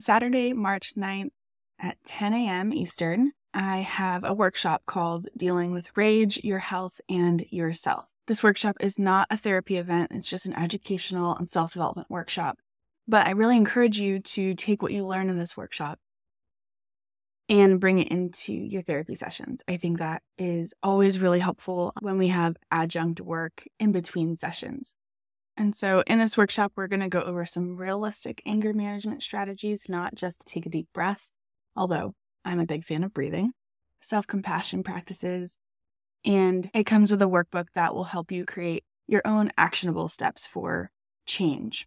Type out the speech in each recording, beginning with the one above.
Saturday, March 9th at 10 a.m. Eastern, I have a workshop called Dealing with Rage, Your Health, and Yourself. This workshop is not a therapy event. It's just an educational and self-development workshop. But I really encourage you to take what you learn in this workshop and bring it into your therapy sessions. I think that is always really helpful when we have adjunct work in between sessions. And so in this workshop, we're going to go over some realistic anger management strategies, not just take a deep breath, although I'm a big fan of breathing, self-compassion practices, and it comes with a workbook that will help you create your own actionable steps for change.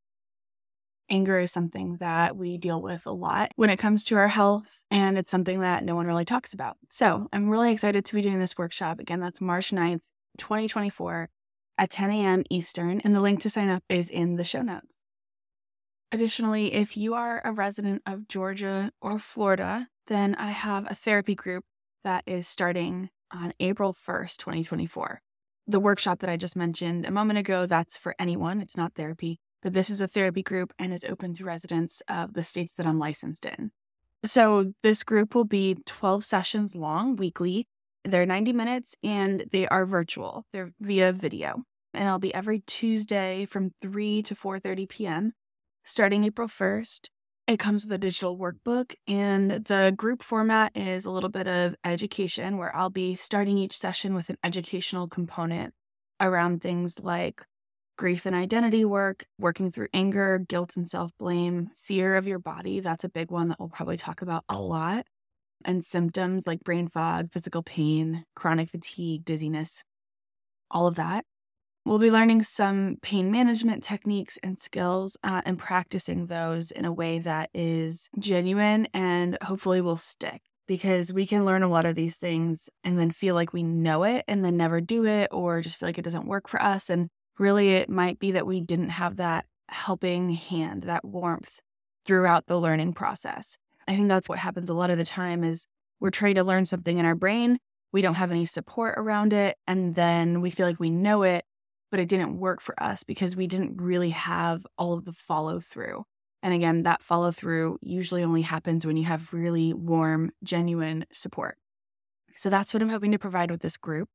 Anger is something that we deal with a lot when it comes to our health, and it's something that no one really talks about. So I'm really excited to be doing this workshop. Again, that's March 9th, 2024 at 10 a.m. Eastern, and the link to sign up is in the show notes. Additionally, if you are a resident of Georgia or Florida, then I have a therapy group that is starting on April 1st, 2024. The workshop that I just mentioned a moment ago, that's for anyone. It's not therapy. But this is a therapy group and is open to residents of the states that I'm licensed in. So this group will be 12 sessions long weekly. They're 90 minutes and they are virtual. They're via video. And it'll be every Tuesday from 3 to 4:30 p.m. starting April 1st. It comes with a digital workbook, and the group format is a little bit of education where I'll be starting each session with an educational component around things like grief and identity work, working through anger, guilt and self-blame, fear of your body. That's a big one that we'll probably talk about a lot. And symptoms like brain fog, physical pain, chronic fatigue, dizziness, all of that. We'll be learning some pain management techniques and skills and practicing those in a way that is genuine and hopefully will stick. Because we can learn a lot of these things and then feel like we know it and then never do it, or just feel like it doesn't work for us. And really, it might be that we didn't have that helping hand, that warmth throughout the learning process. I think that's what happens a lot of the time is we're trying to learn something in our brain. We don't have any support around it. And then we feel like we know it, but it didn't work for us because we didn't really have all of the follow through. And again, that follow through usually only happens when you have really warm, genuine support. So that's what I'm hoping to provide with this group.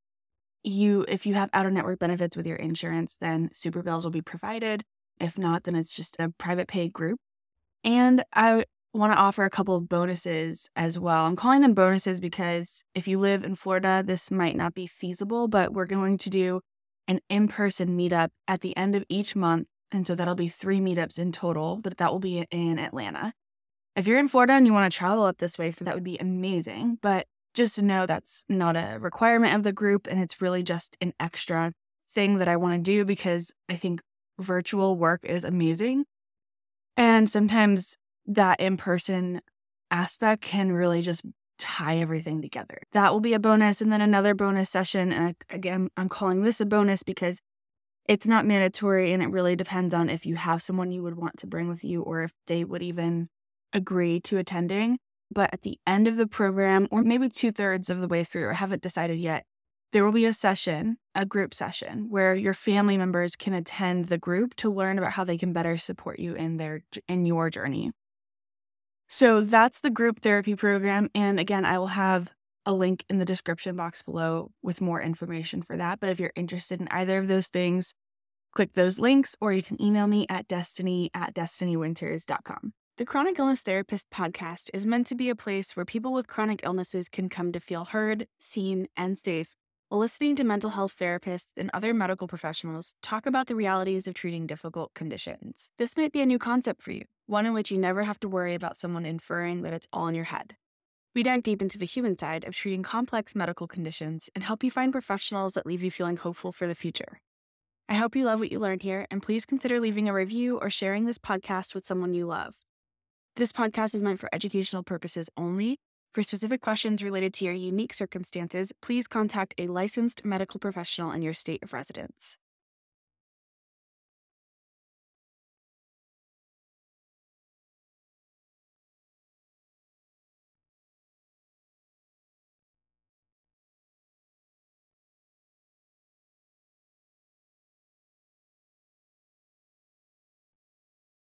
If you have out-of-network benefits with your insurance, then super bills will be provided. If not, then it's just a private paid group. And I want to offer a couple of bonuses as well. I'm calling them bonuses because if you live in Florida, this might not be feasible, but we're going to do an in-person meetup at the end of each month. And so that'll be 3 meetups in total, but that will be in Atlanta. If you're in Florida and you want to travel up this way, that would be amazing. But just to know that's not a requirement of the group, and it's really just an extra thing that I want to do because I think virtual work is amazing. And sometimes that in-person aspect can really just tie everything together. That will be a bonus. And then another bonus session. And again, I'm calling this a bonus because it's not mandatory and it really depends on if you have someone you would want to bring with you or if they would even agree to attending. But at the end of the program, or maybe 2/3 of the way through, I haven't decided yet, there will be a session, a group session, where your family members can attend the group to learn about how they can better support you in your journey. So that's the group therapy program. And again, I will have a link in the description box below with more information for that. But if you're interested in either of those things, click those links, or you can email me at destiny@destinywinters.com. The Chronic Illness Therapist podcast is meant to be a place where people with chronic illnesses can come to feel heard, seen, and safe while listening to mental health therapists and other medical professionals talk about the realities of treating difficult conditions. This might be a new concept for you, one in which you never have to worry about someone inferring that it's all in your head. We dive deep into the human side of treating complex medical conditions and help you find professionals that leave you feeling hopeful for the future. I hope you love what you learned here, and please consider leaving a review or sharing this podcast with someone you love. This podcast is meant for educational purposes only. For specific questions related to your unique circumstances, please contact a licensed medical professional in your state of residence.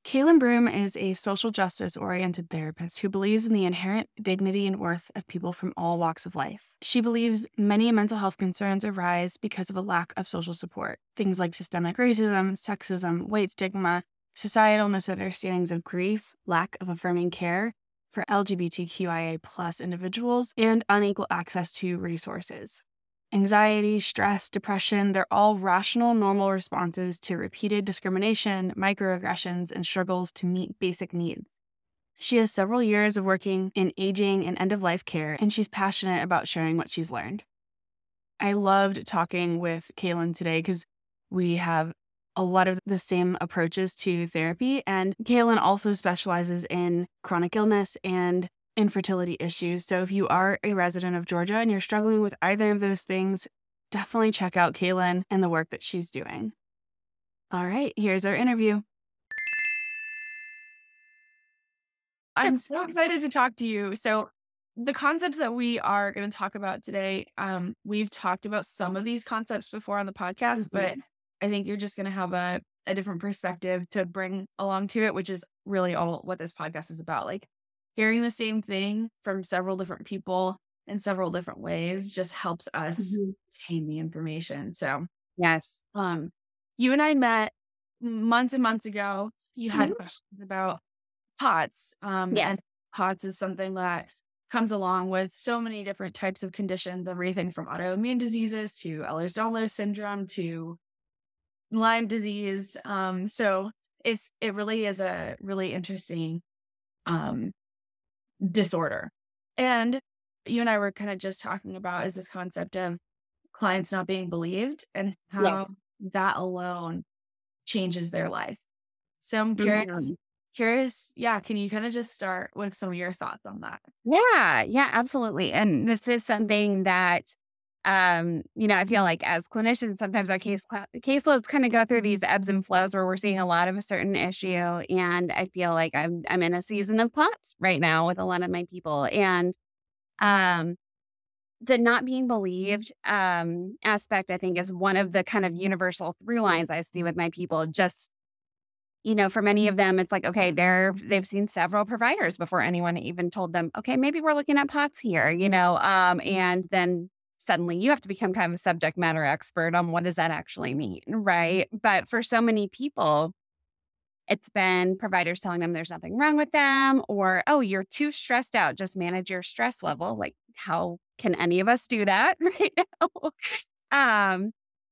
Kaylin Broom is a social justice oriented therapist who believes in the inherent dignity and worth of people from all walks of life. She believes many mental health concerns arise because of a lack of social support. Things like systemic racism, sexism, weight stigma, societal misunderstandings of grief, lack of affirming care for LGBTQIA plus individuals, and unequal access to resources. Anxiety, stress, depression, they're all rational, normal responses to repeated discrimination, microaggressions, and struggles to meet basic needs. She has several years of working in aging and end-of-life care, and she's passionate about sharing what she's learned. I loved talking with Kaylin today because we have a lot of the same approaches to therapy, and Kaylin also specializes in chronic illness and infertility issues. So if you are a resident of Georgia and you're struggling with either of those things, definitely check out Kaylin and the work that she's doing. All right, here's our interview. I'm so excited to talk to you. So the concepts that we are going to talk about today, we've talked about some of these concepts before on the podcast, but I think you're just going to have a different perspective to bring along to it, which is really all what this podcast is about. Like, hearing the same thing from several different people in several different ways just helps us obtain the information. So, yes, you and I met months and months ago. You had questions about POTS. Yes. And POTS is something that comes along with so many different types of conditions, everything from autoimmune diseases to Ehlers-Danlos syndrome to Lyme disease. So it really is a really interesting disorder. And you and I were kind of just talking about is this concept of clients not being believed and how that alone changes their life. So I'm curious, yeah, can you kind of just start with some of your thoughts on that? Yeah, absolutely. And this is something that, I feel like as clinicians, sometimes our caseloads kind of go through these ebbs and flows where we're seeing a lot of a certain issue. And I feel like I'm in a season of POTS right now with a lot of my people. And um, the not being believed aspect, I think, is one of the kind of universal through lines I see with my people. Just for many of them, it's like, okay, they've seen several providers before anyone even told them, okay, maybe we're looking at POTS here, and then suddenly you have to become kind of a subject matter expert on what does that actually mean, right? But for so many people, it's been providers telling them there's nothing wrong with them, or, oh, you're too stressed out, just manage your stress level. Like, how can any of us do that right now? Um,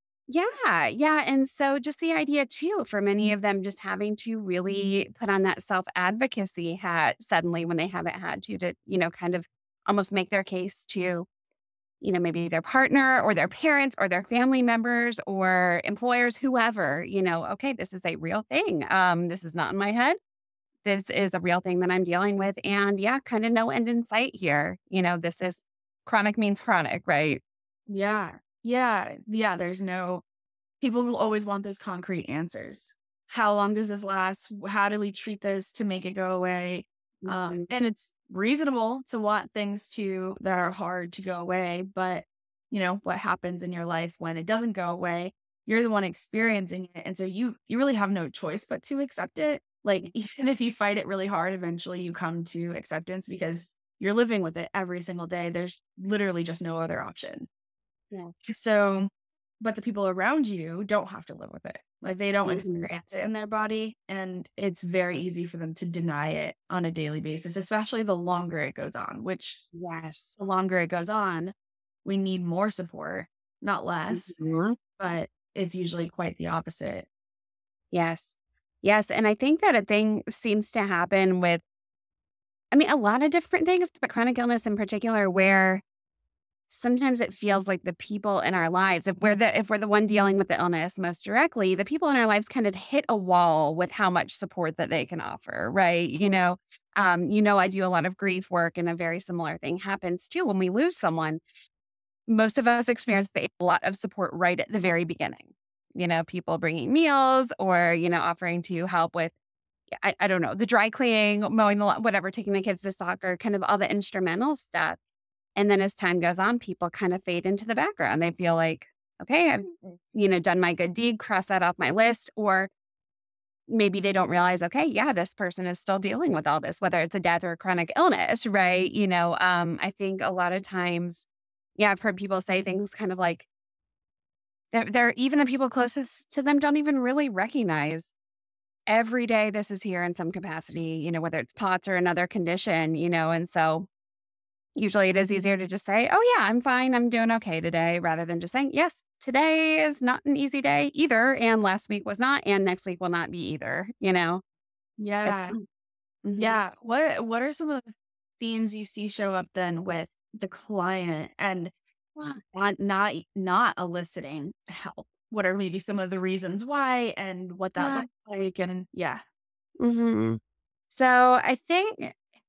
yeah. And so just the idea too, for many of them, just having to really put on that self-advocacy hat suddenly when they haven't had to, kind of almost make their case to, maybe their partner or their parents or their family members or employers, whoever, okay, this is a real thing. This is not in my head. This is a real thing that I'm dealing with. And yeah, kind of no end in sight here. This is chronic means chronic, right? Yeah. There's no, people will always want those concrete answers. How long does this last? How do we treat this to make it go away? And it's reasonable to want things that are hard to go away. But what happens in your life when it doesn't go away? You're the one experiencing it. And so you really have no choice but to accept it. Like, even if you fight it really hard, eventually you come to acceptance because you're living with it every single day. There's literally just no other option. Yeah. So, but the people around you don't have to live with it. Like, they don't experience it in their body. And it's very easy for them to deny it on a daily basis, especially the longer it goes on, which Yes. the longer it goes on, we need more support, not less, but it's usually quite the opposite. Yes. And I think that a thing seems to happen with, a lot of different things, but chronic illness in particular, where sometimes it feels like the people in our lives, if we're the one dealing with the illness most directly, the people in our lives kind of hit a wall with how much support that they can offer, right? I do a lot of grief work, and a very similar thing happens too when we lose someone. Most of us experience a lot of support right at the very beginning. People bringing meals or, offering to help with, I don't know, the dry cleaning, mowing the lawn, whatever, taking the kids to soccer, kind of all the instrumental stuff. And then as time goes on, people kind of fade into the background. They feel like, okay, I've, done my good deed, cross that off my list. Or maybe they don't realize, okay, yeah, this person is still dealing with all this, whether it's a death or a chronic illness, right? I think a lot of times, yeah, I've heard people say things kind of like they're even the people closest to them don't even really recognize every day this is here in some capacity, whether it's POTS or another condition, and so usually it is easier to just say, oh, yeah, I'm fine. I'm doing okay today, rather than just saying, yes, today is not an easy day either. And last week was not. And next week will not be either. It's, Yeah. mhm. Yeah. What are some of the themes you see show up then with the client and not eliciting help? What are maybe some of the reasons why and what that Yeah. looks like? And yeah. hmm So I think,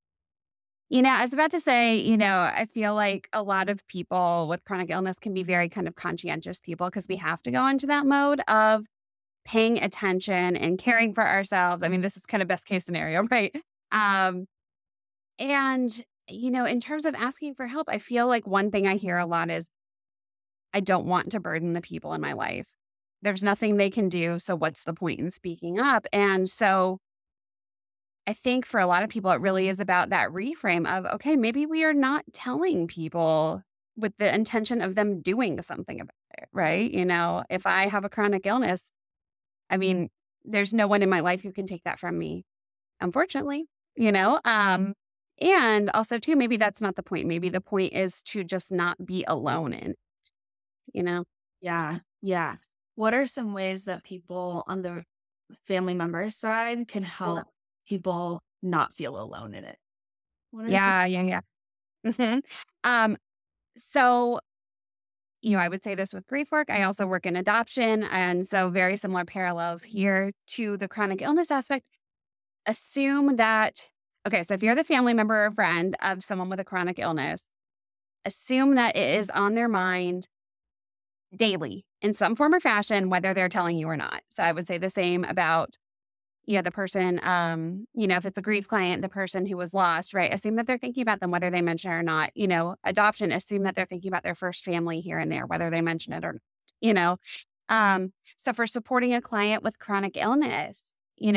I was about to say, I feel like a lot of people with chronic illness can be very kind of conscientious people because we have to go into that mode of paying attention and caring for ourselves. I mean, this is kind of best case scenario, right? Um, and, in terms of asking for help, I feel like one thing I hear a lot is I don't want to burden the people in my life. There's nothing they can do. So what's the point in speaking up? And so I think for a lot of people, it really is about that reframe of, okay, maybe we are not telling people with the intention of them doing something about it, right? If I have a chronic illness, I mean, there's no one in my life who can take that from me, unfortunately, you know? And also, too, maybe that's not the point. Maybe the point is to just not be alone in, you know? Yeah. Yeah. What are some ways that people on the family member side can help people not feel alone in it? What are some Yeah, yeah, yeah. Mhm. Um, so, I would say this with grief work. I also work in adoption. And so, very similar parallels here to the chronic illness aspect. Assume that, okay, so if you're the family member or friend of someone with a chronic illness, assume that it is on their mind daily in some form or fashion, whether they're telling you or not. So, I would say the same about the person, if it's a grief client, the person who was lost, right? Assume that they're thinking about them, whether they mention it or not. Adoption, assume that they're thinking about their first family here and there, whether they mention it or not, you know. So for supporting a client with chronic illness,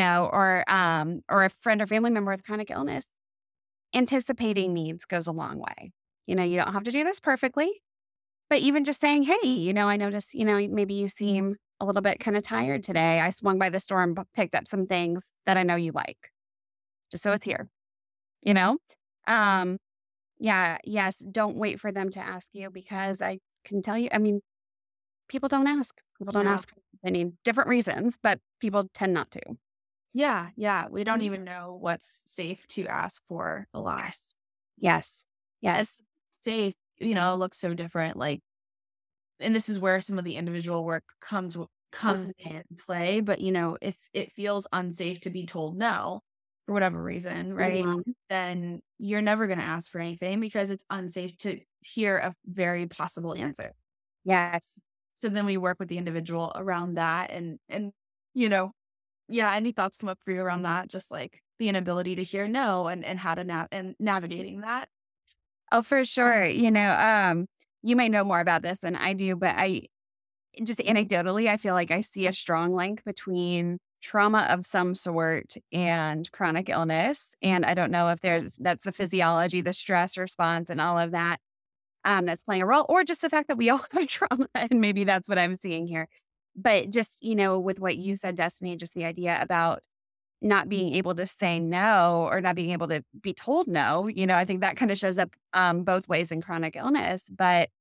or a friend or family member with chronic illness, anticipating needs goes a long way. You don't have to do this perfectly, but even just saying, "Hey, I noticed, maybe you seem a little bit kinda tired today. I swung by the store and picked up some things that I know you like, just so it's here." You know? Um, yeah, yes, don't wait for them to ask you because I can tell you, I mean, people don't ask. People don't No. ask for any different reasons, but people tend not to. Yeah, yeah. We don't Mhm. even know what's safe to ask for a lot. Yes. Yes. As Yes. safe, looks so different. Like, and this is where some of the individual work comes Mhm. in play. But if it feels unsafe to be told no for whatever reason, right? Mhm. Then you're never going to ask for anything because it's unsafe to hear a very possible answer. Yes. So then we work with the individual around that, and you know, yeah. Any thoughts come up for you around that? Just like the inability to hear no, and how to navigating that. Oh, for sure. You may know more about this than I do, but I just anecdotally, I feel like I see a strong link between trauma of some sort and chronic illness. And I don't know if that's the physiology, the stress response, and all of that that's playing a role, or just the fact that we all have trauma. And maybe that's what I'm seeing here. But just, with what you said, Destiny, just the idea about not being able to say no or not being able to be told no, I think that kind of shows up both ways in chronic illness. But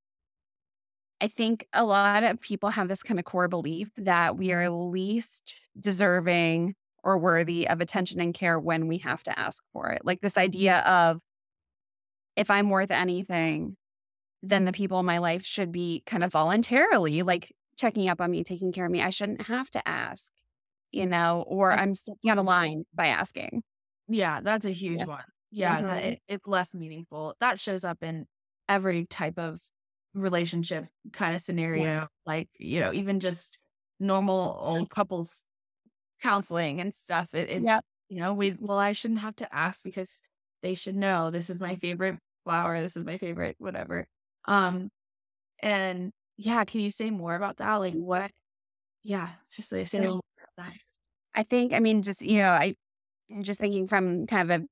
I think a lot of people have this kind of core belief that we are least deserving or worthy of attention and care when we have to ask for it. Like this idea of if I'm worth anything, then the people in my life should be kind of voluntarily like checking up on me, taking care of me. I shouldn't have to ask, or I I'm stepping out of line by asking. Yeah, that's a huge Yeah. one. Yeah, that Mhm. it's less meaningful. That shows up in every type of relationship kind of Yeah. scenario, like, even just normal old couples counseling and stuff. Yeah. I shouldn't have to ask because they should know this is my favorite flower, this is my favorite whatever. Um, and yeah, can you say more about that? Like what? Yeah, it's just like say more about that. I think, I mean, just, I'm just thinking from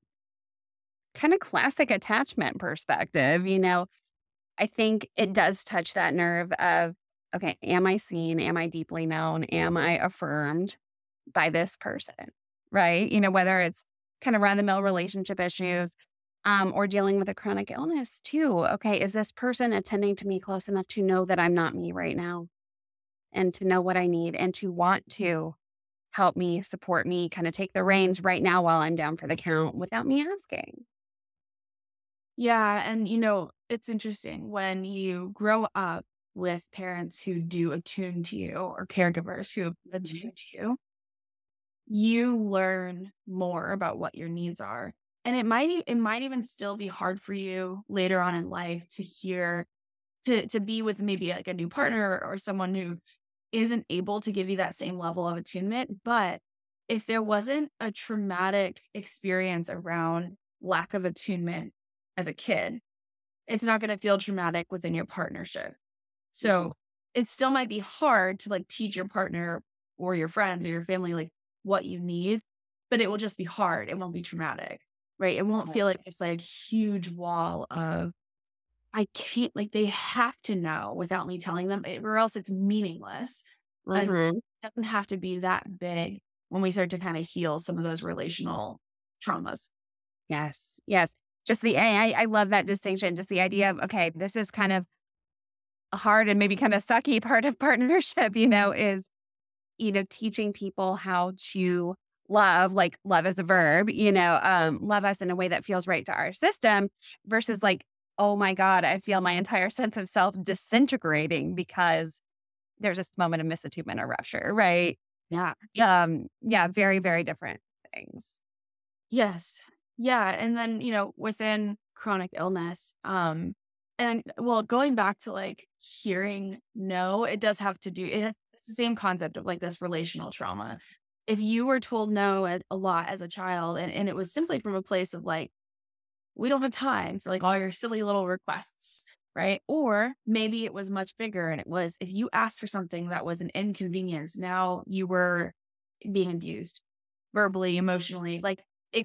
kind of classic attachment perspective, I think it does touch that nerve of, okay, am I seen? Am I deeply known? Am I affirmed by this person? Right? Whether it's kind of run the mill relationship issues, or dealing with a chronic illness too. Okay, is this person attending to me close enough to know that I'm not me right now and to know what I need and to want to help me, support me, kind of take the reins right now while I'm down for the count without me asking? Yeah, and it's interesting when you grow up with parents who do attune to you or caregivers who attune to you, you learn more about what your needs are. And it might even still be hard for you later on in life to hear to be with maybe like a new partner or someone who isn't able to give you that same level of attunement. But if there wasn't a traumatic experience around lack of attunement as a kid, it's not going to feel traumatic within your partnership. So it still might be hard to like teach your partner or your friends or your family like what you need, but it will just be hard. It won't be traumatic, right? It won't feel like it's like a huge wall of I can't like they have to know without me telling them or else it's meaningless. And Mhm. it doesn't have to be that big when we start to kind of heal some of those relational traumas. Yes. Yes. Just I love that distinction. Just the idea of, okay, this is kind of a hard and maybe kind of sucky part of partnership, is, teaching people how to love, like love as a verb, love us in a way that feels right to our system versus like, oh my God, I feel my entire sense of self disintegrating because there's this moment of misattunement or rupture, right? Yeah. Yeah, very, very different things. Yes. Yeah, and then, within chronic illness, and well, going back to like hearing no, it does have to do it's the same concept of like this relational trauma. If you were told no a lot as a child and it was simply from a place of like, we don't have time to like all your silly little requests, right? Or maybe it was much bigger and it was if you asked for something that was an inconvenience, now you were being abused verbally, emotionally, like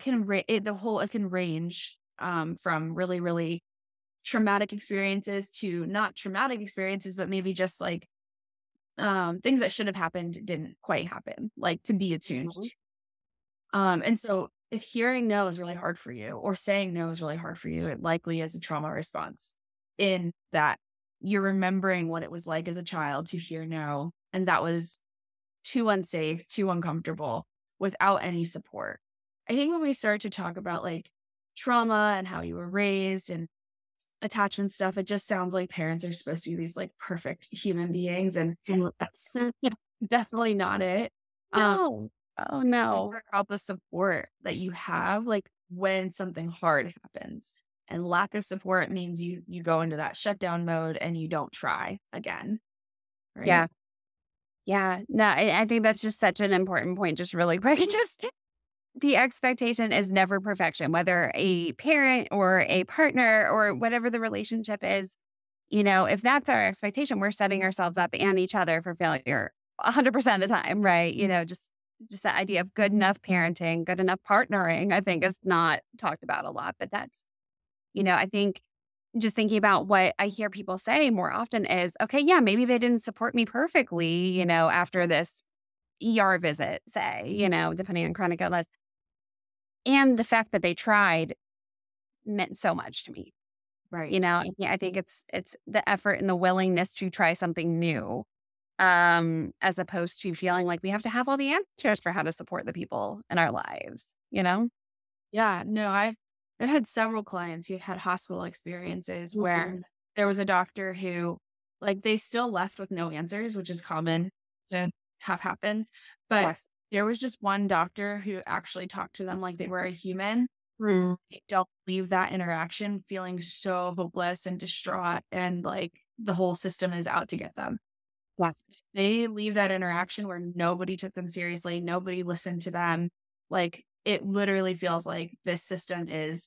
it can range from really, really traumatic experiences to not traumatic experiences, but maybe just like things that should have happened didn't quite happen, like to be attuned. Mhm. And so if hearing no is really hard for you or saying no is really hard for you, it likely is a trauma response in that you're remembering what it was like as a child to hear no. And that was too unsafe, too uncomfortable without any support. I think when we start to talk about like trauma and how you were raised and attachment stuff, it just sounds like parents are supposed to be these like perfect human beings. And that's definitely not it. Um, No. Oh, no. Figure out the support that you have, like when something hard happens. And lack of support means you go into that shutdown mode and you don't try again. Right. Yeah. Yeah. No, I think that's just such an important point, just really quick. Just the expectation is never perfection, whether a parent or a partner or whatever the relationship is. If that's our expectation, we're setting ourselves up and each other for failure 100% of the time, right? Just that idea of good enough parenting, good enough partnering, I think is not talked about a lot. But that's, I think just thinking about what I hear people say more often is, okay, yeah, maybe they didn't support me perfectly, after this ER visit, say, depending on chronic illness. And the fact that they tried meant so much to me. Right. I think it's the effort and the willingness to try something new, as opposed to feeling like we have to have all the answers for how to support the people in our lives? Yeah, no, I've had several clients who've had hospital experiences where Mhm. there was a doctor who, like, they still left with no answers, which is common to have happen. But Yes. there was just one doctor who actually talked to them like they were a human. Mm. They don't leave that interaction feeling so hopeless and distraught and like the whole system is out to get them. Yes. They leave that interaction where nobody took them seriously, nobody listened to them. Like, it literally feels like this system is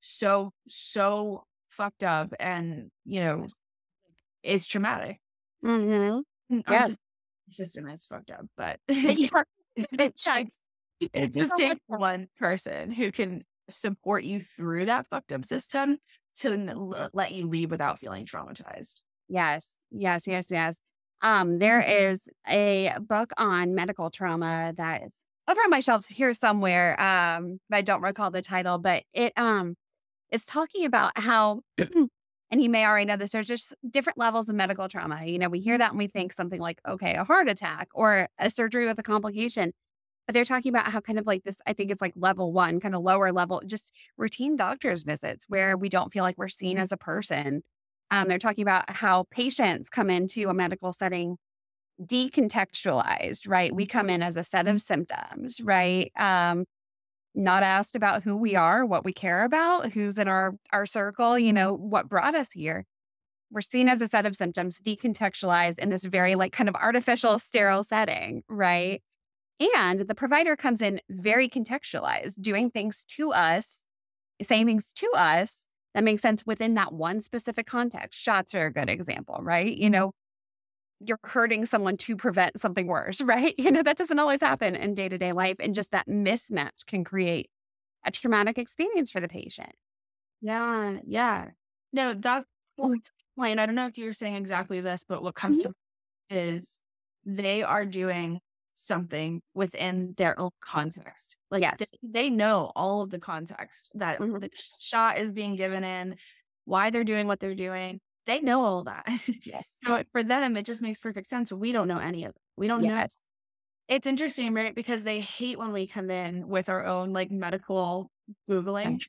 so fucked up and, Yes. it's traumatic. Mhm. And our Yes. system is fucked up, but Yeah. it's It just So much takes more. one person who can support you through that fucked up system to let you leave without feeling traumatized. Yes, yes, yes, yes. There is a book on medical trauma that is over on my shelves here somewhere. But I don't recall the title, but it is talking about how and you may already know this, there's just different levels of medical trauma. We hear that and we think something like, okay, a heart attack or a surgery with a complication. But they're talking about how kind of like this, I think it's like level one, kind of lower level, just routine doctor's visits where we don't feel like we're seen as a person. They're talking about how patients come into a medical setting decontextualized, right? We come in as a set of symptoms, right? Not asked about who we are, what we care about, who's in our circle, what brought us here. We're seen as a set of symptoms, decontextualized in this very like kind of artificial, sterile setting, right? And the provider comes in very contextualized, doing things to us, saying things to us that make sense within that one specific context. Shots are a good example, right? You're hurting someone to prevent something worse, right? That doesn't always happen in day to day life. And just that mismatch can create a traumatic experience for the patient. Yeah, yeah. No, that point, I don't know if you were saying exactly this, but what comes to is they are doing something within their own context. Like Yes. they know all of the context that the shot is being given in, why they're doing what they're doing. They know all that. Yes. So for them, it just makes perfect sense. We don't know any of it. We don't know. Yes. It's interesting, right? Because they hate when we come in with our own like medical Googling.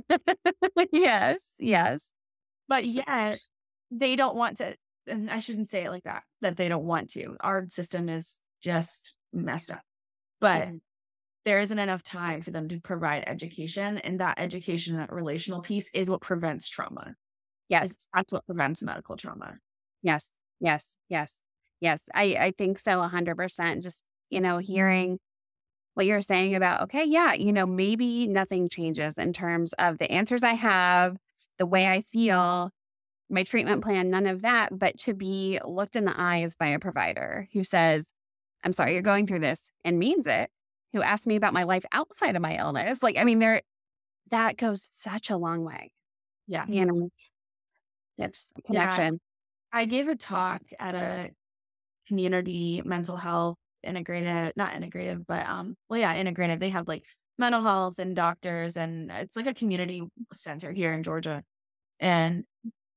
Yes. Yes. But yet they don't want to, and I shouldn't say it like that they don't want to. Our system is just messed up. But there isn't enough time for them to provide education. And that education, that relational piece is what prevents trauma. Yes. That's what prevents medical trauma. Yes. Yes. Yes. Yes. I think so 100%. Just, hearing what you're saying about, okay, yeah, maybe nothing changes in terms of the answers I have, the way I feel, my treatment plan, none of that, but to be looked in the eyes by a provider who says, I'm sorry you're going through this and means it, who asked me about my life outside of my illness. Like, I mean, that goes such a long way. Yeah. It's a connection. I gave a talk at a community mental health integrative, not integrative, but integrative. They have like mental health and doctors, and it's like a community center here in Georgia. And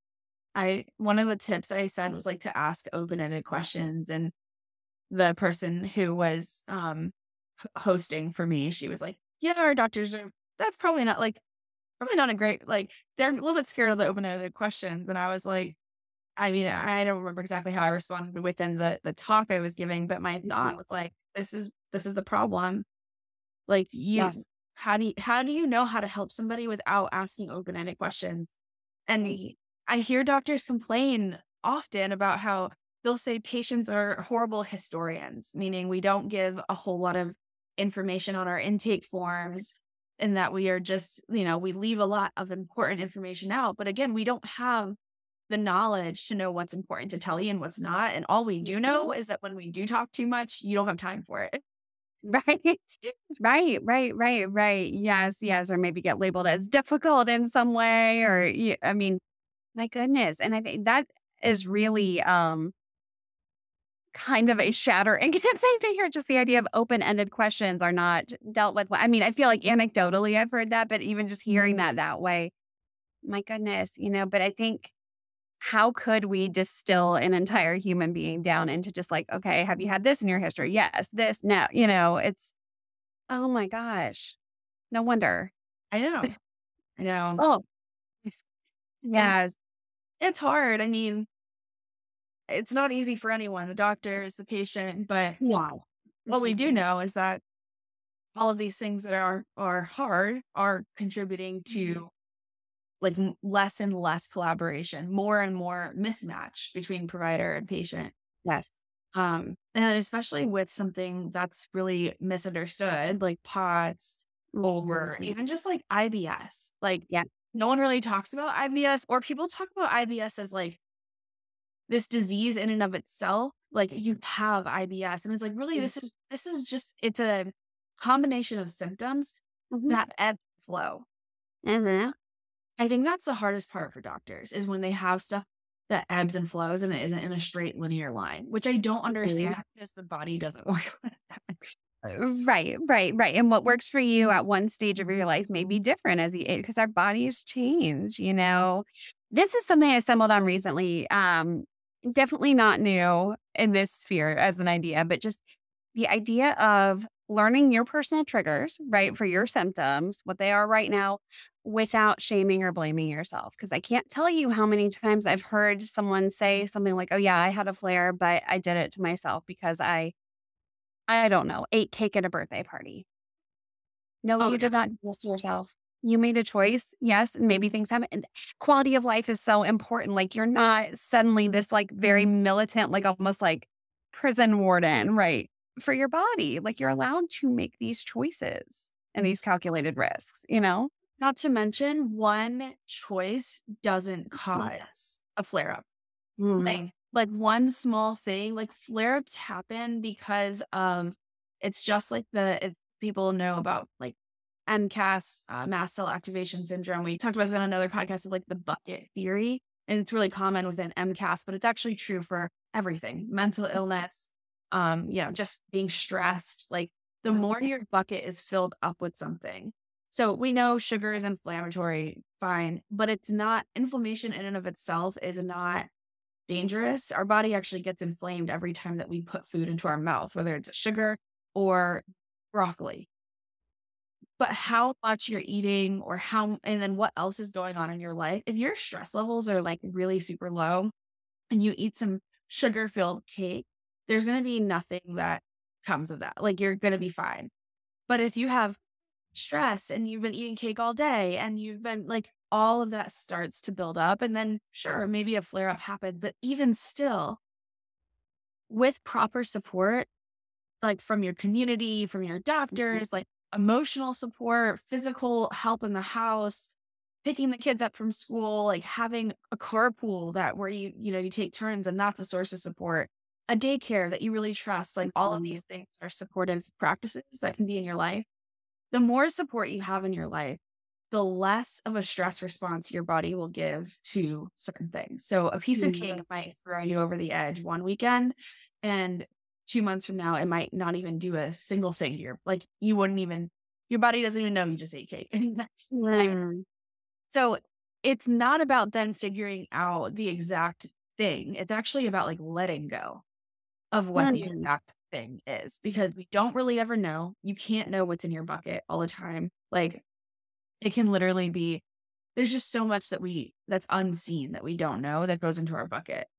one of the tips I said was like to ask open-ended questions. And the person who was hosting for me, she was like, yeah, our doctors are, that's probably not a great, like, they're a little bit scared of the open-ended questions. And I was like, I mean, I don't remember exactly how I responded within the talk I was giving, but my thought was like, this is the problem. Like Yes. how do you know how to help somebody without asking open-ended questions? And I hear doctors complain often about how they'll say patients are horrible historians, meaning we don't give a whole lot of information on our intake forms, and that we are just, we leave a lot of important information out. But again, we don't have the knowledge to know what's important to tell you and what's not. And all we do know is that when we do talk too much, you don't have time for it. Right. Right. Yes. Or maybe get labeled as difficult in some way or, I mean, my goodness. And I think that is really kind of a shattering thing to hear. Just the idea of open-ended questions are not dealt with. I mean, I feel like anecdotally I've heard that, but even just hearing that way, my goodness, but I think how could we distill an entire human being down into just like, okay, have you had this in your history? Yes, this, no, it's, oh my gosh, no wonder. I know. Oh, yes. It's hard. I mean, it's not easy for anyone, the doctors, the patient, but Wow. what we do know is that all of these things that are hard are contributing to like less and less collaboration, more and more mismatch between provider and patient. Yes. And especially with something that's really misunderstood, like POTS or even just like IBS. Like, Yeah. no one really talks about IBS, or people talk about IBS as like this disease in and of itself. Like, you have IBS, and it's like, really, this is just, it's a combination of symptoms Mhm. that ebb and flow. Mhm. I think that's the hardest part for doctors is when they have stuff that ebbs and flows and it isn't in a straight linear line, which I don't Mhm. understand because the body doesn't work like that. Right, right, right. And what works for you at one stage of your life may be different as you age because our bodies change, you know. This is something I stumbled on recently. Definitely not new in this sphere as an idea, but just the idea of learning your personal triggers, right, for your symptoms, what they are right now, without shaming or blaming yourself. Because I can't tell you how many times I've heard someone say something like, "Oh, yeah, I had a flare, but I did it to myself because I don't know, ate cake at a birthday party." No, Oh you yeah. did not do this to yourself. You made a choice. Yes, maybe things happen. And quality of life is so important. Like you're not suddenly this like very militant, like almost like prison warden, right? For your body. Like you're allowed to make these choices and these calculated risks, you know? Not to mention one choice doesn't Yeah. cause a flare up. Mm. Like one small thing, like flare ups happen because of it's just like people know about like MCAS, mast cell activation syndrome. We talked about this on another podcast of like the bucket theory, and it's really common within MCAS, but it's actually true for everything, mental illness, just being stressed. Like the more your bucket is filled up with something. So we know sugar is inflammatory, fine, but it's not inflammation in and of itself is not dangerous. Our body actually gets inflamed every time that we put food into our mouth, whether it's sugar or broccoli. But how much you're eating and then what else is going on in your life. If your stress levels are like really super low and you eat some sugar filled cake, there's going to be nothing that comes of that. Like you're going to be fine. But if you have stress and you've been eating cake all day and you've been like, all of that starts to build up. And then, sure, maybe a flare up happened. But even still, with proper support, like from your community, from your doctors, like emotional support, physical help in the house, picking the kids up from school, like having a carpool that where you take turns and that's a source of support, a daycare that you really trust, like all of these things are supportive practices that can be in your life. The more support you have in your life, the less of a stress response your body will give to certain things. So a piece of cake might throw you over the edge one weekend, and 2 months from now, it might not even do a single thing to you wouldn't even, your body doesn't even know you just ate cake. Mm. So it's not about then figuring out the exact thing. It's actually about like letting go of what the Mm. exact thing is because we don't really ever know. You can't know what's in your bucket all the time. Like it can literally be, there's just so much that's unseen that we don't know that goes into our bucket.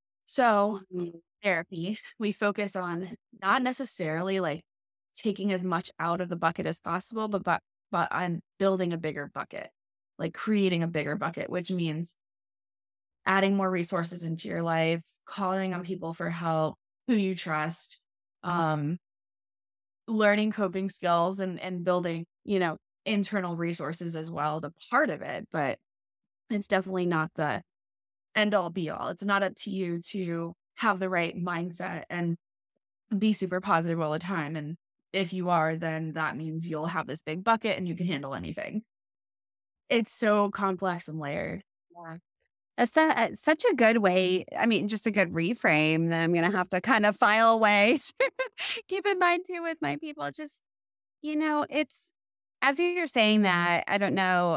So Mm. therapy, we focus on not necessarily like taking as much out of the bucket as possible, but on building a bigger bucket, like creating a bigger bucket, which means adding more resources into your life, calling on people for help who you trust, um, learning coping skills and building, internal resources as well, the part of it, but it's definitely not the end all be all. It's not up to you to have the right mindset and be super positive all the time. And if you are, then that means you'll have this big bucket and you can handle anything. It's so complex and layered. Yeah. Such a good way. I mean, just a good reframe that I'm going to have to kind of file away to keep in mind too with my people. Just, it's as you're saying that, I don't know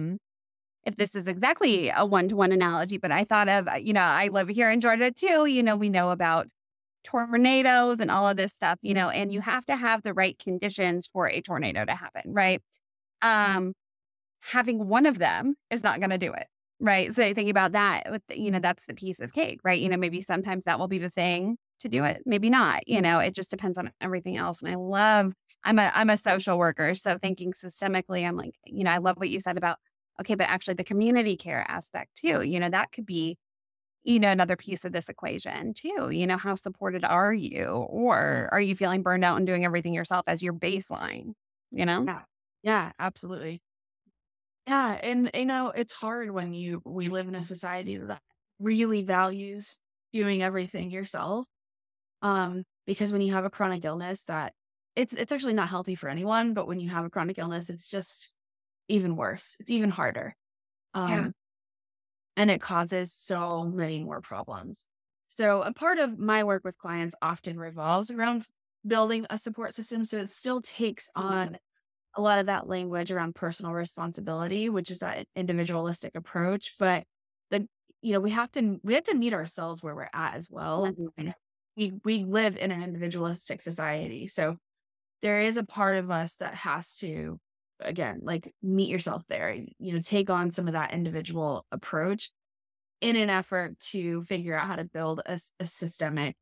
if this is exactly a one-to-one analogy, but I thought of, I live here in Georgia too. We know about tornadoes and all of this stuff, and you have to have the right conditions for a tornado to happen, right? Um, Having one of them is not gonna do it, right? So think about that with that's the piece of cake, right? Maybe sometimes that will be the thing to do it, maybe not, it just depends on everything else. And I'm a social worker, so thinking systemically, I'm like, I love what you said about, okay, but actually the community care aspect too, that could be, another piece of this equation too. How supported are you? Or are you feeling burned out and doing everything yourself as your baseline, you know? Yeah. Yeah, absolutely. Yeah. And it's hard when we live in a society that really values doing everything yourself. Because when you have a chronic illness that it's actually not healthy for anyone, but when you have a chronic illness, it's just even worse. It's even harder. Yeah. Um, and it causes so many more problems. So a part of my work with clients often revolves around building a support system. So it still takes on a lot of that language around personal responsibility, which is that individualistic approach. But the we have to meet ourselves where we're at as well. And we live in an individualistic society. So there is a part of us that has to, again, like meet yourself there, take on some of that individual approach in an effort to figure out how to build a systemic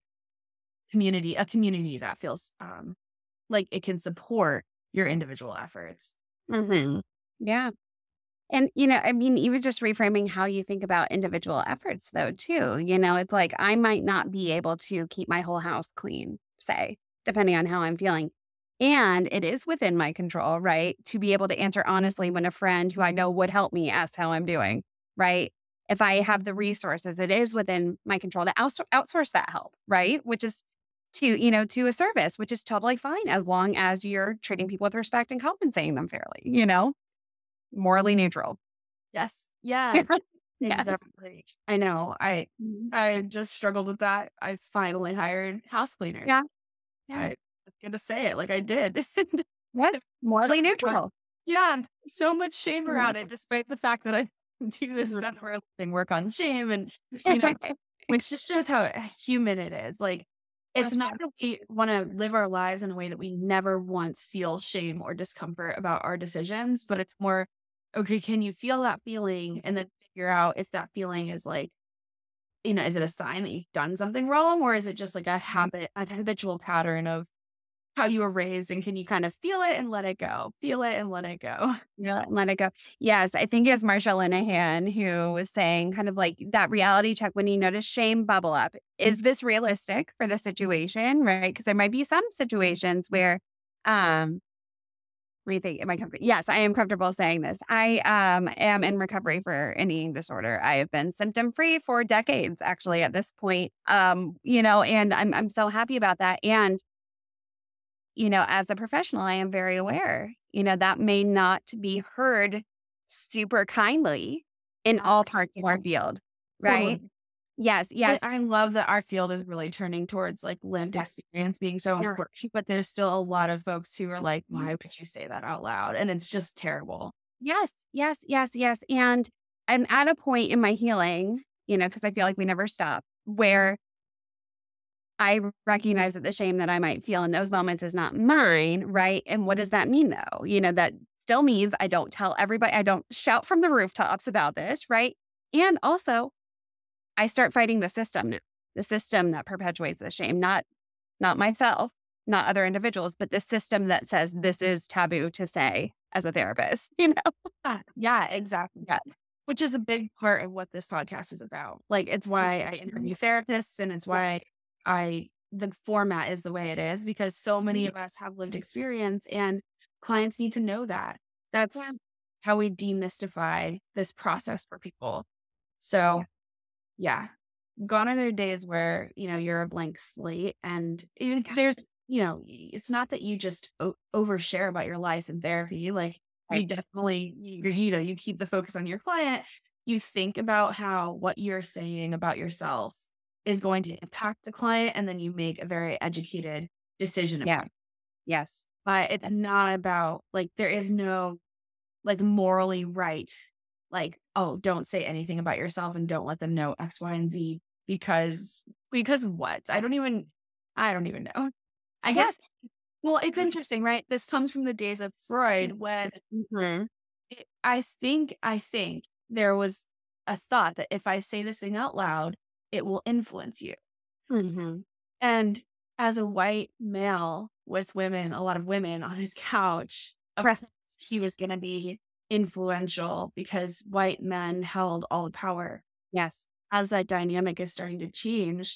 a community that feels like it can support your individual efforts. Yeah. And, I mean, even just reframing how you think about individual efforts, though, too. It's like I might not be able to keep my whole house clean, say, depending on how I'm feeling. And it is within my control, right? To be able to answer honestly when a friend who I know would help me asks how I'm doing, right? If I have the resources, it is within my control to outsource that help, right? Which is to a service, which is totally fine as long as you're treating people with respect and compensating them fairly, morally neutral. Yes. Yeah. Yes. Exactly. I know. Mhm. I just struggled with that. I finally hired house cleaners. Yeah. I Yeah. was gonna say it like I did. Yeah. Morally So much- neutral. Yeah, and so much shame Mhm. around it, despite the fact that I do this Mhm. stuff for a living, work on shame, and you know, which just shows how human it is. Like, it's not that we want to live our lives in a way that we never once feel shame or discomfort about our decisions, but it's more, okay, can you feel that feeling and then figure out if that feeling is like, is it a sign that you've done something wrong, or is it just like a habitual pattern of how you were raised, and can you kind of feel it and let it go? Feel it and let it go. Let it go. Yes, I think it's Marsha Linehan who was saying kind of like that reality check when you notice shame bubble up. Is this realistic for the situation, right? Because there might be some situations where, what do you think? Am I comfortable? Yes, I am comfortable saying this. I am in recovery for an eating disorder. I have been symptom free for decades, actually, at this point. And I'm so happy about that. And as a professional, I am very aware, that may not be heard super kindly in all parts of our field, right? Totally. Yes, yes, I love that our field is really turning towards like lived experience being so yeah, important, but there's still a lot of folks who are like, why would you say that out loud? And it's just terrible. yes, yes, yes, yes. And I'm at a point in my healing, because I feel like we never stop, where I recognize that the shame that I might feel in those moments is not mine, right? And what does that mean, though? That still means I don't tell everybody, I don't shout from the rooftops about this, right? And also, I start fighting the system that perpetuates the shame, not myself, not other individuals, but the system that says this is taboo to say as a therapist, Yeah, exactly. Yeah. Which is a big part of what this podcast is about. Like, it's why I interview therapists, and it's why the format is the way it is, because so many of us have lived experience and clients need to know that. That's Yeah. how we demystify this process for people. So yeah, gone are there days where, you're a blank slate, and there's, it's not that you just overshare about your life in therapy. Like, you definitely, you keep the focus on your client. You think about how what you're saying about yourself is going to impact the client, and then you make a very educated decision about Yeah. it. Yes. But it's not about, like, there is no, like, morally right, like, oh, don't say anything about yourself and don't let them know X, Y, and Z, because what? I don't even know. I guess, well, it's interesting, right? This comes from the days of Freud, when Mhm. I think there was a thought that if I say this thing out loud, it will influence you. Mhm. And as a white male with a lot of women on his couch, of course he was going to be influential because white men held all the power. Yes. As that dynamic is starting to change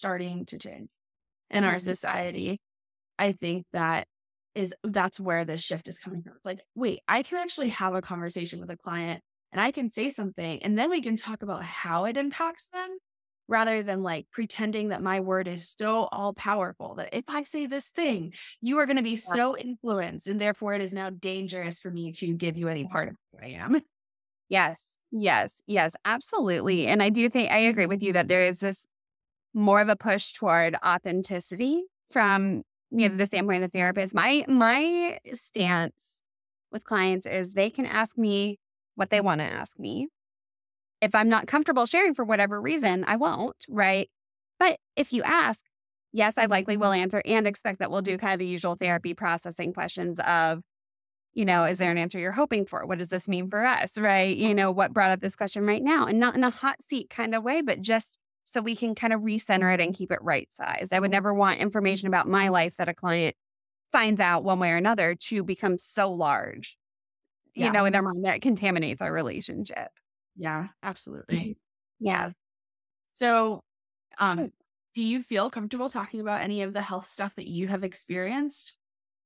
in our society, I think that's where this shift is coming from. It's like, wait, I can actually have a conversation with a client, and I can say something, and then we can talk about how it impacts them. rather than like pretending that my word is so all powerful that if I say this thing, you are going to be so influenced. And therefore, it is now dangerous for me to give you any part of who I am. Yes, yes, yes, absolutely. And I do think I agree with you that there is this more of a push toward authenticity from the standpoint of the therapist. My stance with clients is they can ask me what they want to ask me. If I'm not comfortable sharing for whatever reason, I won't, right? But if you ask, yes, I likely will answer and expect that we'll do kind of the usual therapy processing questions of, is there an answer you're hoping for? What does this mean for us, right? What brought up this question right now? And not in a hot seat kind of way, but just so we can kind of recenter it and keep it right sized. I would never want information about my life that a client finds out one way or another to become so large, in their mind that contaminates our relationship. Yeah, absolutely. Yeah. So, do you feel comfortable talking about any of the health stuff that you have experienced?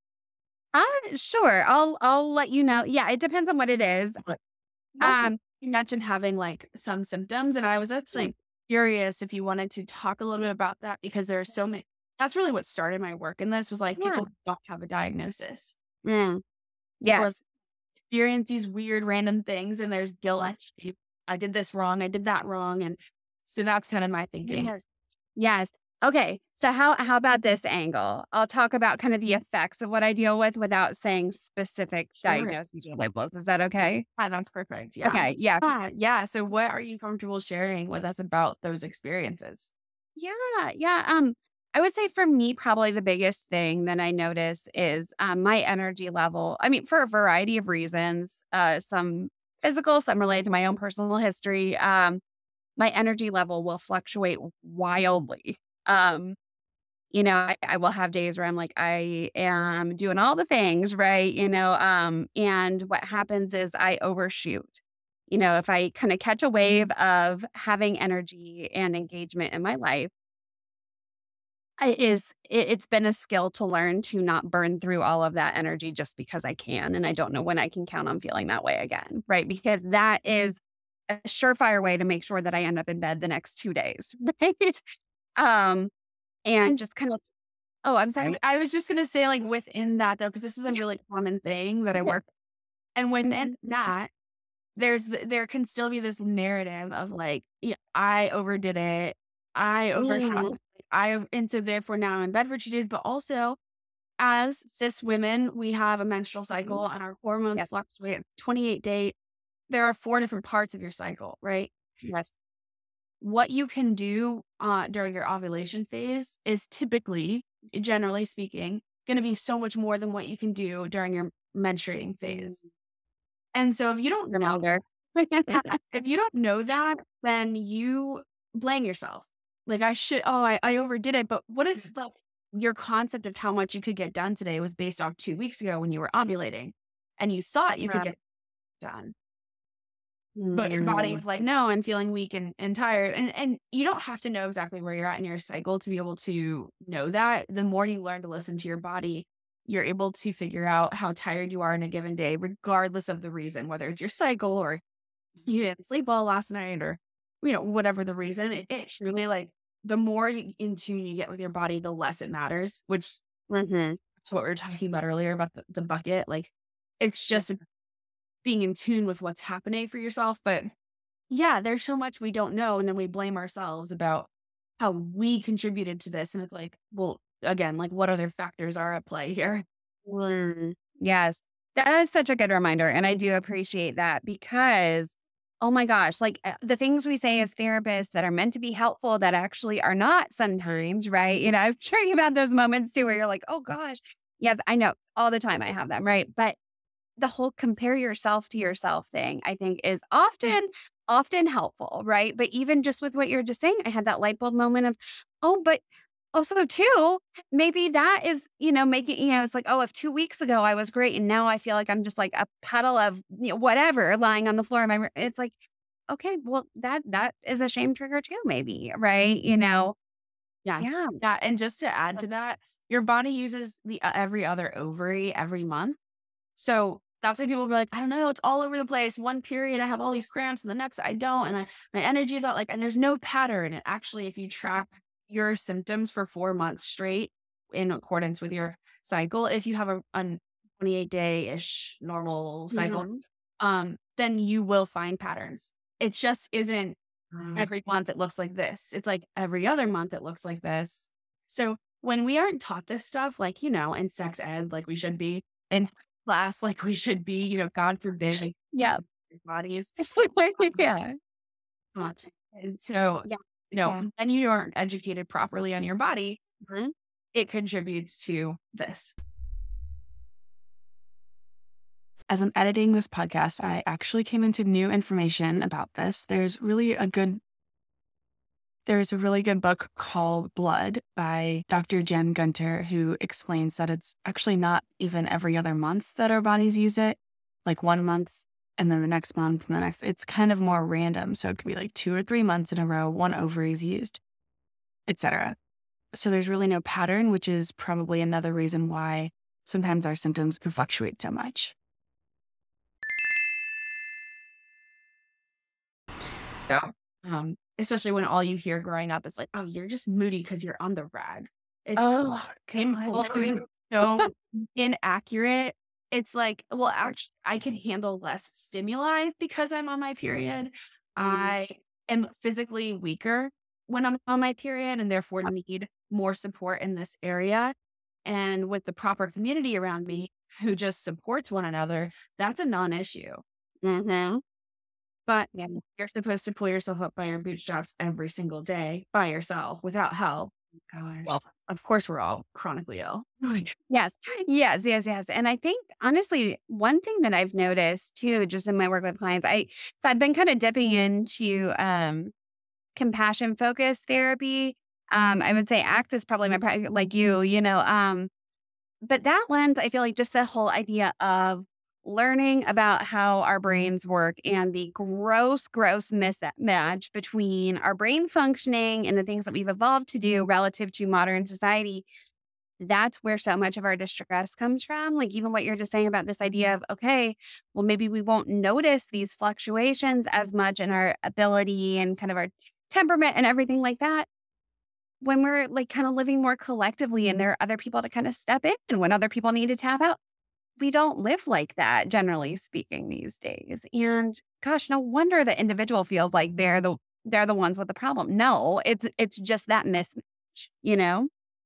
Sure. I'll let you know. Yeah, it depends on what it is. You mentioned having like some symptoms, and I was actually curious if you wanted to talk a little bit about that because there are so many. That's really what started my work in this was like people don't have a diagnosis. Yes. Experience these weird random things, and there's guilt. I did this wrong. I did that wrong, and so that's kind of my thinking. Yes. Okay. So how about this angle? I'll talk about kind of the effects of what I deal with without saying specific diagnoses or labels. Is that okay? Yeah, that's perfect. Yeah. Okay. Yeah. Yeah. So what are you comfortable sharing with us about those experiences? Yeah. I would say for me, probably the biggest thing that I notice is my energy level. I mean, for a variety of reasons, some physical, some related to my own personal history. My energy level will fluctuate wildly. I will have days where I'm like, I am doing all the things, right? And what happens is I overshoot. If I kind of catch a wave of having energy and engagement in my life, it's been a skill to learn to not burn through all of that energy just because I can. And I don't know when I can count on feeling that way again, right? Because that is a surefire way to make sure that I end up in bed the next 2 days, right? And just kind of, I'm sorry. I was just going to say like within that though, because this is a really common thing that I work with. And within that, there can still be this narrative of like, I overdid it. I overshot. And so therefore now I'm in bed for 2 days, but also as cis women, we have a menstrual cycle and our hormones fluctuate 28 days. There are 4 different parts of your cycle, right? Yes. What you can do during your ovulation phase is typically, generally speaking, going to be so much more than what you can do during your menstruating phase. And so if you don't know, if you don't know that, then you blame yourself. Like I overdid it. But what if like your concept of how much you could get done today was based off 2 weeks ago when you were ovulating and you thought you could get done? But your body is like, no, I'm feeling weak and tired. And you don't have to know exactly where you're at in your cycle to be able to know that. The more you learn to listen to your body, you're able to figure out how tired you are in a given day, regardless of the reason, whether it's your cycle or you didn't sleep well last night or, whatever the reason. It's really like the more in tune you get with your body, the less it matters, which that's what we were talking about earlier about the bucket. Like it's just being in tune with what's happening for yourself. But yeah, there's so much we don't know. And then we blame ourselves about how we contributed to this. And it's like, well, again, like what other factors are at play here? Yes, that is such a good reminder. And I do appreciate that because, oh my gosh, like the things we say as therapists that are meant to be helpful that actually are not sometimes, right? I'm sure you have those moments too where you're like, oh gosh, yes, I know all the time I have them, right? But the whole compare yourself to yourself thing, I think is often helpful, right? But even just with what you're just saying, I had that light bulb moment of, but also too, maybe that is, making, it's like, if 2 weeks ago I was great and now I feel like I'm just like a puddle of whatever lying on the floor. It's like, okay, well that is a shame trigger too, maybe, right? Yes. Yeah. And just to add to that, your body uses the every other ovary every month. So that's why people be like, I don't know, it's all over the place. One period I have all these cramps and the next I don't. And my energy is out, like, and there's no pattern. And actually, if you track your symptoms for 4 months straight in accordance with your cycle, if you have a 28-day-ish normal cycle, then you will find patterns. It just isn't every month it looks like this. It's like every other month it looks like this. So when we aren't taught this stuff, like, in sex ed, like we should be, in class, like we should be, God forbid, like, Yeah. bodies. Yeah. And so, and you aren't educated properly on your body, it contributes to this. As I'm editing this podcast, I actually came into new information about this. There's a really good book called Blood by Dr. Jen Gunter, who explains that it's actually not even every other month that our bodies use it, like 1 month and then the next month and the next. It's kind of more random. So it could be like 2 or 3 months in a row, one ovary is used, etc. So there's really no pattern, which is probably another reason why sometimes our symptoms can fluctuate so much. Especially when all you hear growing up is like, oh, you're just moody because you're on the rag. It's so inaccurate. It's like, well, actually, I can handle less stimuli because I'm on my period. I am physically weaker when I'm on my period and therefore need more support in this area. And with the proper community around me who just supports one another, that's a non-issue. But you're supposed to pull yourself up by your bootstraps every single day by yourself without help. Well, of course, we're all chronically ill. Yes. And I think, honestly, one thing that I've noticed too, just in my work with clients, I've been kind of dipping into compassion focused therapy. I would say ACT is probably my practice, like you, but that lens, I feel like just the whole idea of learning about how our brains work and the gross mismatch between our brain functioning and the things that we've evolved to do relative to modern society. That's where so much of our distress comes from. Like even what you're just saying about this idea of, okay, well, maybe we won't notice these fluctuations as much in our ability and kind of our temperament and everything like that when we're like kind of living more collectively and there are other people to kind of step in and when other people need to tap out. We don't live like that, generally speaking, these days. And gosh, no wonder the individual feels like they're the ones with the problem. No, it's just that mismatch, Yeah.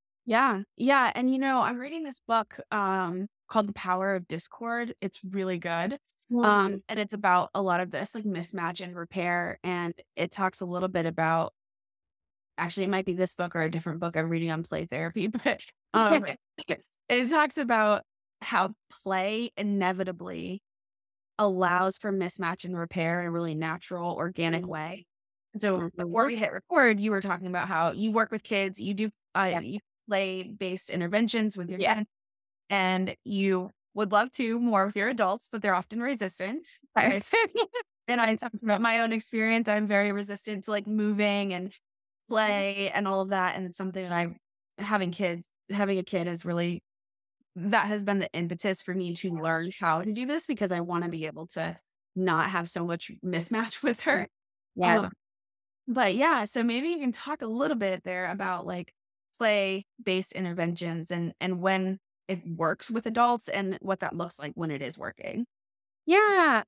And I'm reading this book called The Power of Discord. It's really good. And it's about a lot of this like mismatch and repair. And it talks a little bit about, actually, it might be this book or a different book I'm reading on play therapy, but it talks about how play inevitably allows for mismatch and repair in a really natural, organic way. So before we hit record, you were talking about how you work with kids, you do you play-based interventions with your kids, and you would love to more with your adults, but they're often resistant. Right? And I talked about my own experience. I'm very resistant to like moving and play and all of that. And it's something that having a kid is really, that has been the impetus for me to learn how to do this because I want to be able to not have so much mismatch with her. But so maybe you can talk a little bit there about like play-based interventions and when it works with adults and what that looks like when it is working. I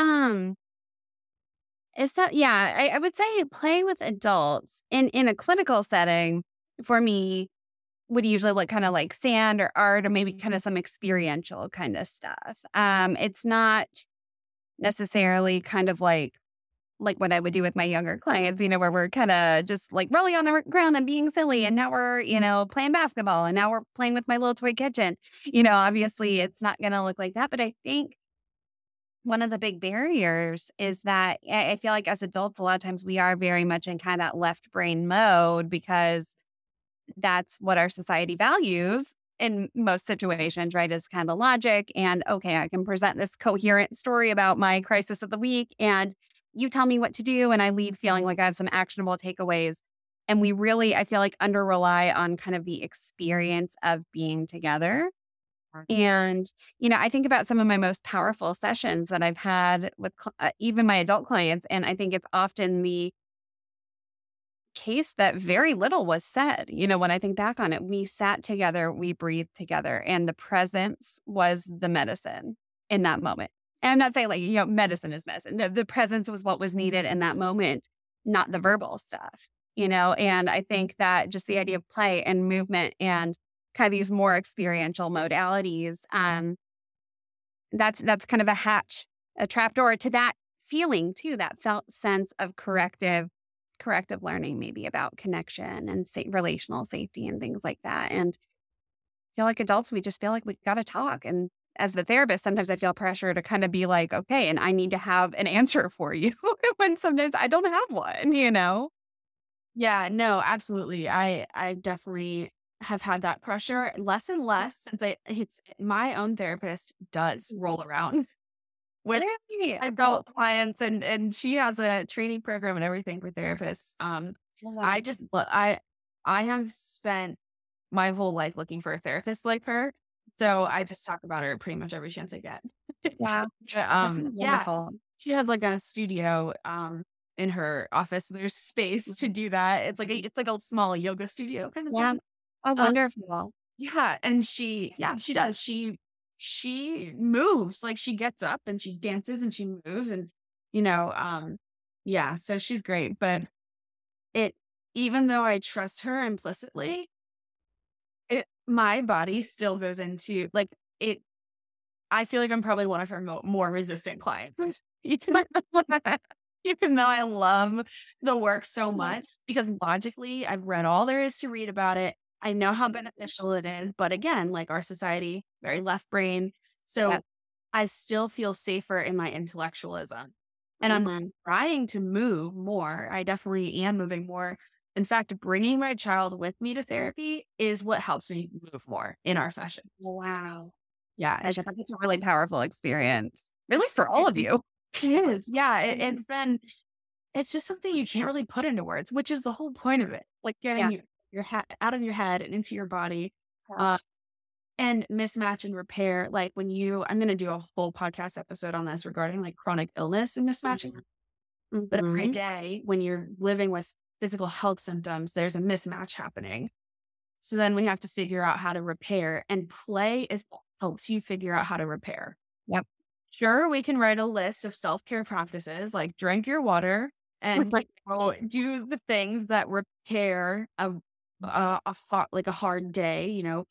would say play with adults in a clinical setting for me would usually look kind of like sand or art or maybe kind of some experiential kind of stuff. It's not necessarily kind of like what I would do with my younger clients, where we're kind of just like rolling on the ground and being silly. And now we're, playing basketball and now we're playing with my little toy kitchen. Obviously it's not going to look like that. But I think one of the big barriers is that I feel like as adults, a lot of times we are very much in kind of left brain mode because that's what our society values in most situations, right? Is kind of logic and, okay, I can present this coherent story about my crisis of the week and you tell me what to do. And I leave feeling like I have some actionable takeaways. And we really, I feel like, under rely on kind of the experience of being together. And, I think about some of my most powerful sessions that I've had with even my adult clients. And I think it's often the case that very little was said. When I think back on it, we sat together, we breathed together, and the presence was the medicine in that moment. And I'm not saying medicine is medicine. The presence was what was needed in that moment, not the verbal stuff, and I think that just the idea of play and movement and kind of these more experiential modalities, that's kind of a trapdoor to that feeling too, that felt sense of corrective learning, maybe about connection and relational safety and things like that. And I feel like adults, we just feel like we got to talk. And as the therapist, sometimes I feel pressure to kind of be like, okay, and I need to have an answer for you when sometimes I don't have one. Yeah, no, absolutely. I definitely have had that pressure less and less since it's my own therapist does roll around with Really? adult clients, and she has a training program and everything for therapists. I have spent my whole life looking for a therapist like her. So I just talk about her pretty much every chance I get. Wow. But, That's yeah, wonderful. she had like a studio in her office. There's space to do that. It's like a small yoga studio kind of Yeah. thing. Oh, Um, wonderful. yeah, and she does. She moves, like she gets up and she dances and she moves and you know, um yeah, so she's great, but it even though I trust her implicitly, my body still goes into like it I feel like I'm probably one of her more resistant clients. Even even though I love the work so much, because logically I've read all there is to read about it. I know how beneficial it is. But again, like our society, very left brain. Yeah. So I still feel safer in my intellectualism. And I'm Mhm. trying to move more. I definitely am moving more. In fact, bringing my child with me to therapy is what helps me move more in our sessions. Wow. Yeah. That's a really powerful experience. Really It's, for all of you. it is. Yeah. It's just something you can't really put into words, which is the whole point of it. Like getting Yes. your head out of your head and into your body. Yes. Uh, and mismatch and repair. Like I'm going to do a whole podcast episode on this regarding like chronic illness and mismatching. But every Mhm. day when you're living with physical health symptoms, there's a mismatch happening. So then we have to figure out how to repair, and play is what helps you figure out how to repair. Yep. Sure, we can write a list of self-care practices like drink your water and do the things that repair like a hard day,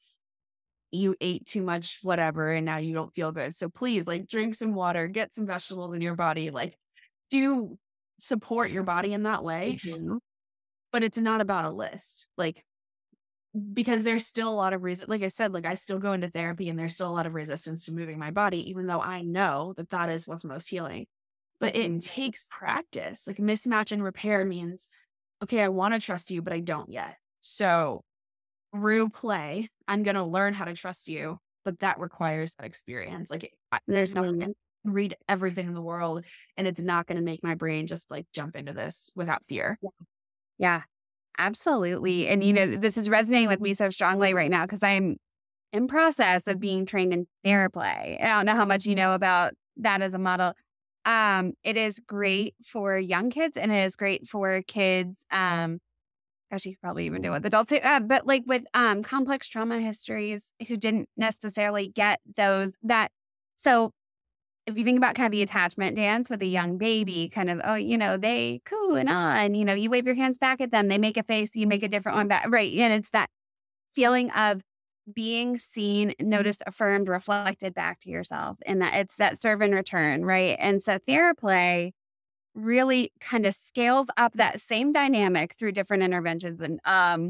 you ate too much whatever and now you don't feel good. So please like drink some water, get some vegetables in your body, like do support your body in that way. Mhm. But it's not about a list. Like because there's still a lot of reason, like I said, like I still go into therapy and there's still a lot of resistance to moving my body, even though I know that that is what's most healing. But it takes practice. Like mismatch and repair means, okay, I want to trust you, but I don't yet. So through play, I'm going to learn how to trust you, but that requires that experience. Like there's no Mhm. read everything in the world, and it's not going to make my brain just like jump into this without fear. Yeah, absolutely. And, this is resonating with me so strongly right now because I'm in process of being trained in Theraplay. I don't know how much you know about that as a model. It is great for young kids and it is great for kids. Gosh, you could probably even do with adults, but like with complex trauma histories who didn't necessarily get those that. So if you think about kind of the attachment dance with a young baby, kind of, they coo and ah, and you wave your hands back at them, they make a face, you make a different one back, right? And it's that feeling of being seen, noticed, affirmed, reflected back to yourself, and that it's that serve and return, right? And so Theraplay really kind of scales up that same dynamic through different interventions, and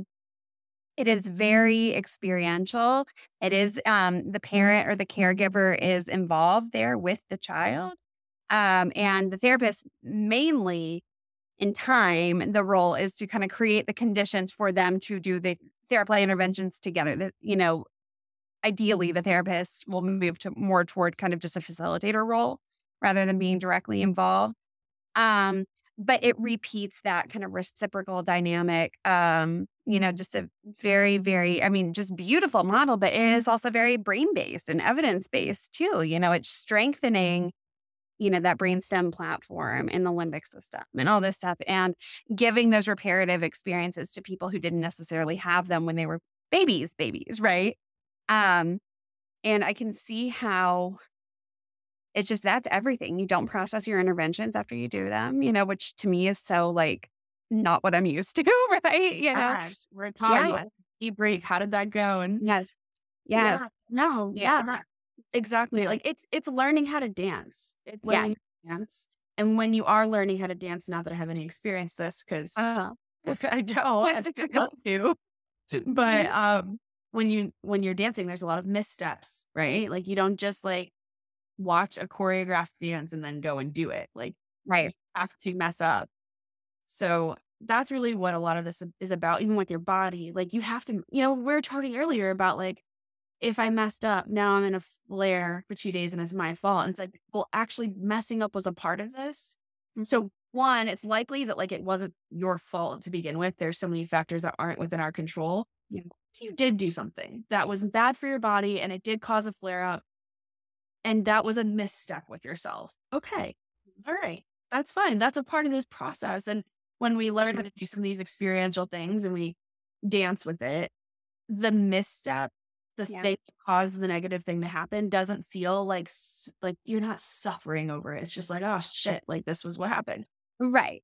it is very experiential. It is the parent or the caregiver is involved there with the child, and the therapist mainly in time, the role is to kind of create the conditions for them to do the therapy interventions together. That, ideally the therapist will move to more toward kind of just a facilitator role rather than being directly involved. Um, but it repeats that kind of reciprocal dynamic, just a very, very, just beautiful model, but it is also very brain-based and evidence-based too. It's strengthening, that brainstem platform and the limbic system and all this stuff, and giving those reparative experiences to people who didn't necessarily have them when they were babies, right? Um, and I can see how it's just, that's everything. You don't process your interventions after you do them, which to me is so like not what I'm used to, right? Gosh, we're talking Yeah. debrief. How did that go? And Yes. yeah, Yes. no, Yeah. yeah, exactly. Like it's learning how to dance. It's Yeah. learning how to dance. And when you are learning how to dance, not that I have any experience this, because Uh, I don't, and I don't do. But when you're dancing, there's a lot of missteps, right? Like you don't just like watch a choreographed dance and then go and do it. Like right. you have to mess up. So that's really what a lot of this is about, even with your body. Like you have to, we were talking earlier about like, if I messed up, now I'm in a flare for 2 days and it's my fault. And it's like, well, actually messing up was a part of this. So one, it's likely that like it wasn't your fault to begin with. There's so many factors that aren't within our control. Yeah. You did do something that was bad for your body and it did cause a flare up. And that was a misstep with yourself. Okay. All right. That's fine. That's a part of this process. And when we learn how to do some of these experiential things and we dance with it, the misstep, the thing that caused the negative thing to happen doesn't feel like you're not suffering over it. It's just like, oh shit, like this was what happened. Right.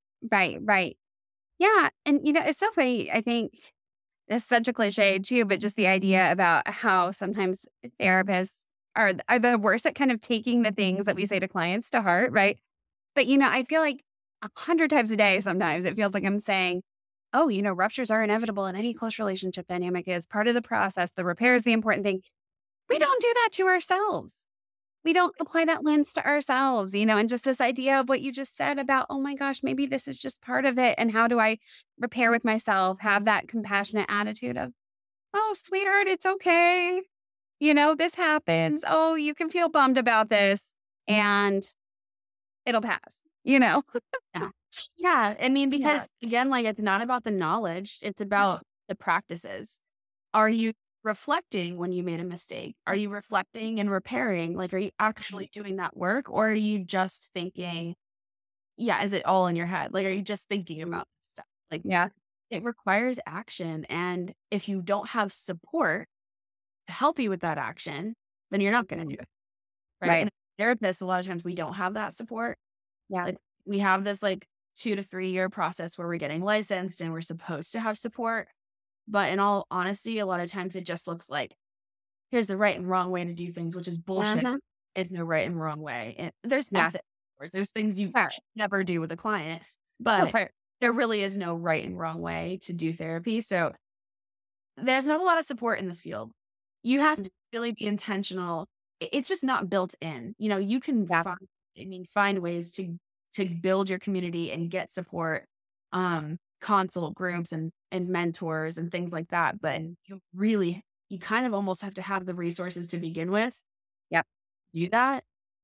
Yeah. And, it's so funny. I think it's such a cliche too, but just the idea about how sometimes therapists are the worst at kind of taking the things that we say to clients to heart, right? But, I feel like 100 times a day, sometimes it feels like I'm saying, oh, ruptures are inevitable in any close relationship dynamic is part of the process. The repair is the important thing. We don't do that to ourselves. We don't apply that lens to ourselves, and just this idea of what you just said about, oh my gosh, maybe this is just part of it. And how do I repair with myself, have that compassionate attitude of, oh, sweetheart, it's okay. This happens. Oh, you can feel bummed about this and it'll pass, Yeah. Yeah. I mean, because again, like it's not about the knowledge, it's about the practices. Are you reflecting when you made a mistake? Are you reflecting and repairing? Like, are you actually doing that work? Or are you just thinking, is it all in your head? Like, are you just thinking about this stuff? Like, it requires action. And if you don't have support to help you with that action, then you're not going to do it. Right. And therapists, a lot of times we don't have that support. Yeah. Like, we have this like 2 to 3 year process where we're getting licensed and we're supposed to have support. But in all honesty, a lot of times it just looks like, here's the right and wrong way to do things, which is bullshit. Is no right and wrong way. And there's ethics. There's things you should never do with a client, but there really is no right and wrong way to do therapy. So there's not a lot of support in this field. You have to really be intentional. It's just not built in. You can find ways to build your community and get support, consult groups and mentors and things like that. But you kind of almost have to have the resources to begin with. Yep. Do that.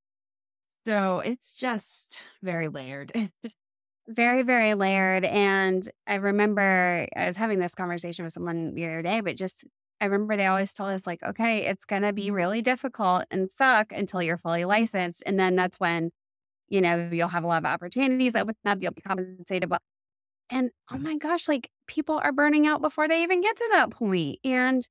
So it's just very layered. Very, very layered. And I remember I was having this conversation with someone the other day, but I remember they always told us like, okay, it's going to be really difficult and suck until you're fully licensed. And then that's when, you'll have a lot of opportunities open up, you'll be compensated well. And oh my gosh, like people are burning out before they even get to that point. And,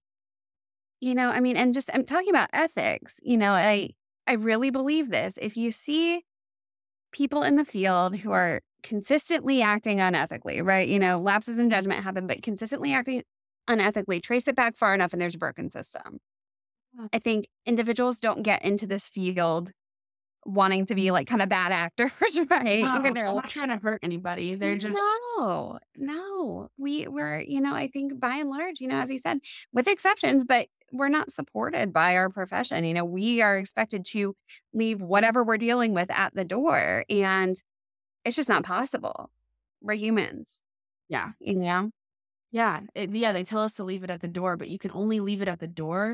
and just I'm talking about ethics, I really believe this. If you see people in the field who are consistently acting unethically, right? Lapses in judgment happen, but consistently acting unethically, trace it back far enough and there's a broken system. I think individuals don't get into this field wanting to be like kind of bad actors, right? No, they're not trying to hurt anybody. They're just no. We're, I think by and large, as you said, with exceptions, but we're not supported by our profession. We are expected to leave whatever we're dealing with at the door, and it's just not possible. We're humans. Yeah. Yeah. They tell us to leave it at the door, but you can only leave it at the door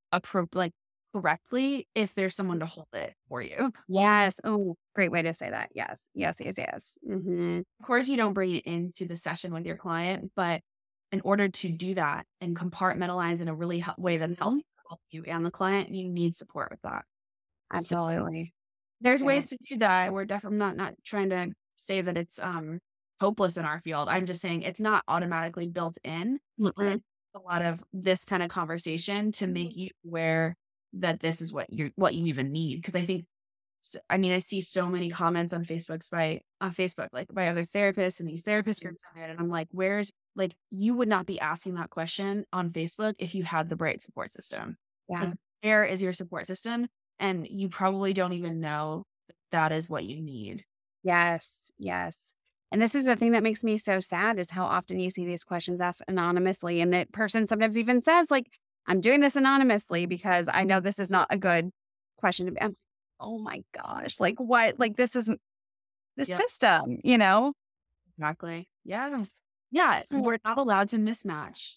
correctly if there's someone to hold it for you. Yes. Oh, great way to say that. Yes. Mm-hmm. Of course, you don't bring it into the session with your client, but in order to do that and compartmentalize in a really way that's healthy for both you and the client, you need support with that. So Absolutely. there's Yeah. ways to do that. We're definitely not trying to say that it's hopeless in our field. I'm just saying it's not automatically built in. Mm-mm. And a lot of this kind of conversation to make you aware that this is what you even need. Because I think, I mean, I see so many comments on Facebook like by other therapists and these therapist groups on it, and I'm like, like, you would not be asking that question on Facebook if you had the right support system. Yeah. Like, where is your support system? And you probably don't even know that is what you need. Yes. Yes. And this is the thing that makes me so sad is how often you see these questions asked anonymously. And that person sometimes even says, like, I'm doing this anonymously because I know this is not a good question to be. I'm like, oh my gosh. Like, what? Like, this is the Yep. system, you know? Exactly. Yeah. Yeah. Mm. We're not allowed to mismatch,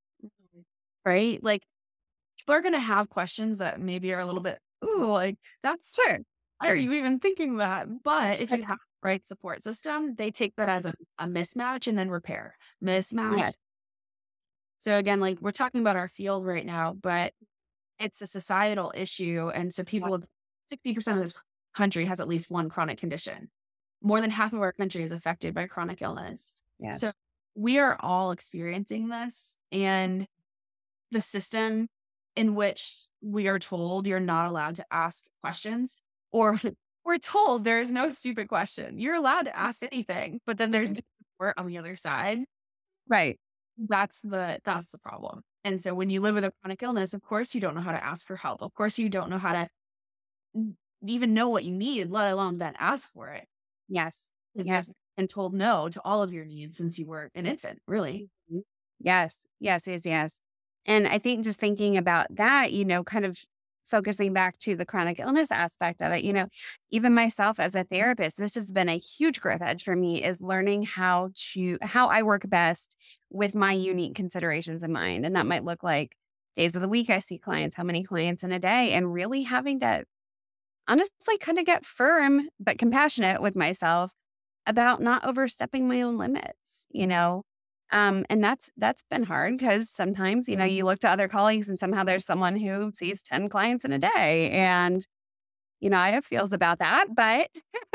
right? Like, people are going to have questions that maybe are a little bit, ooh, like, that's Sure. why are you even thinking that? But if you Right. have the right support system, they take that as a mismatch and then repair. Mismatch. Yes. So again, like, we're talking about our field right now, but it's a societal issue. And so people, 60% of this country has at least one chronic condition. More than half of our country is affected by chronic illness. Yes. So we are all experiencing this, and the system in which we are told you're not allowed to ask questions, or we're told there is no stupid question. You're allowed to ask anything, but then there's support on the other side. Right. That's the problem. And so when you live with a chronic illness, of course you don't know how to ask for help. Of course you don't know how to even know what you need, let alone then ask for it. Yes. If Yes. you've been told no to all of your needs since you were an infant, really. Yes. Yes. Yes. Yes. And I think just thinking about that, kind of focusing back to the chronic illness aspect of it, even myself as a therapist, this has been a huge growth edge for me is learning how I work best with my unique considerations in mind. And that might look like days of the week I see clients, how many clients in a day, and really having to honestly kind of get firm but compassionate with myself about not overstepping my own limits, and that's been hard because sometimes, you look to other colleagues and somehow there's someone who sees 10 clients in a day. And, I have feels about that, but,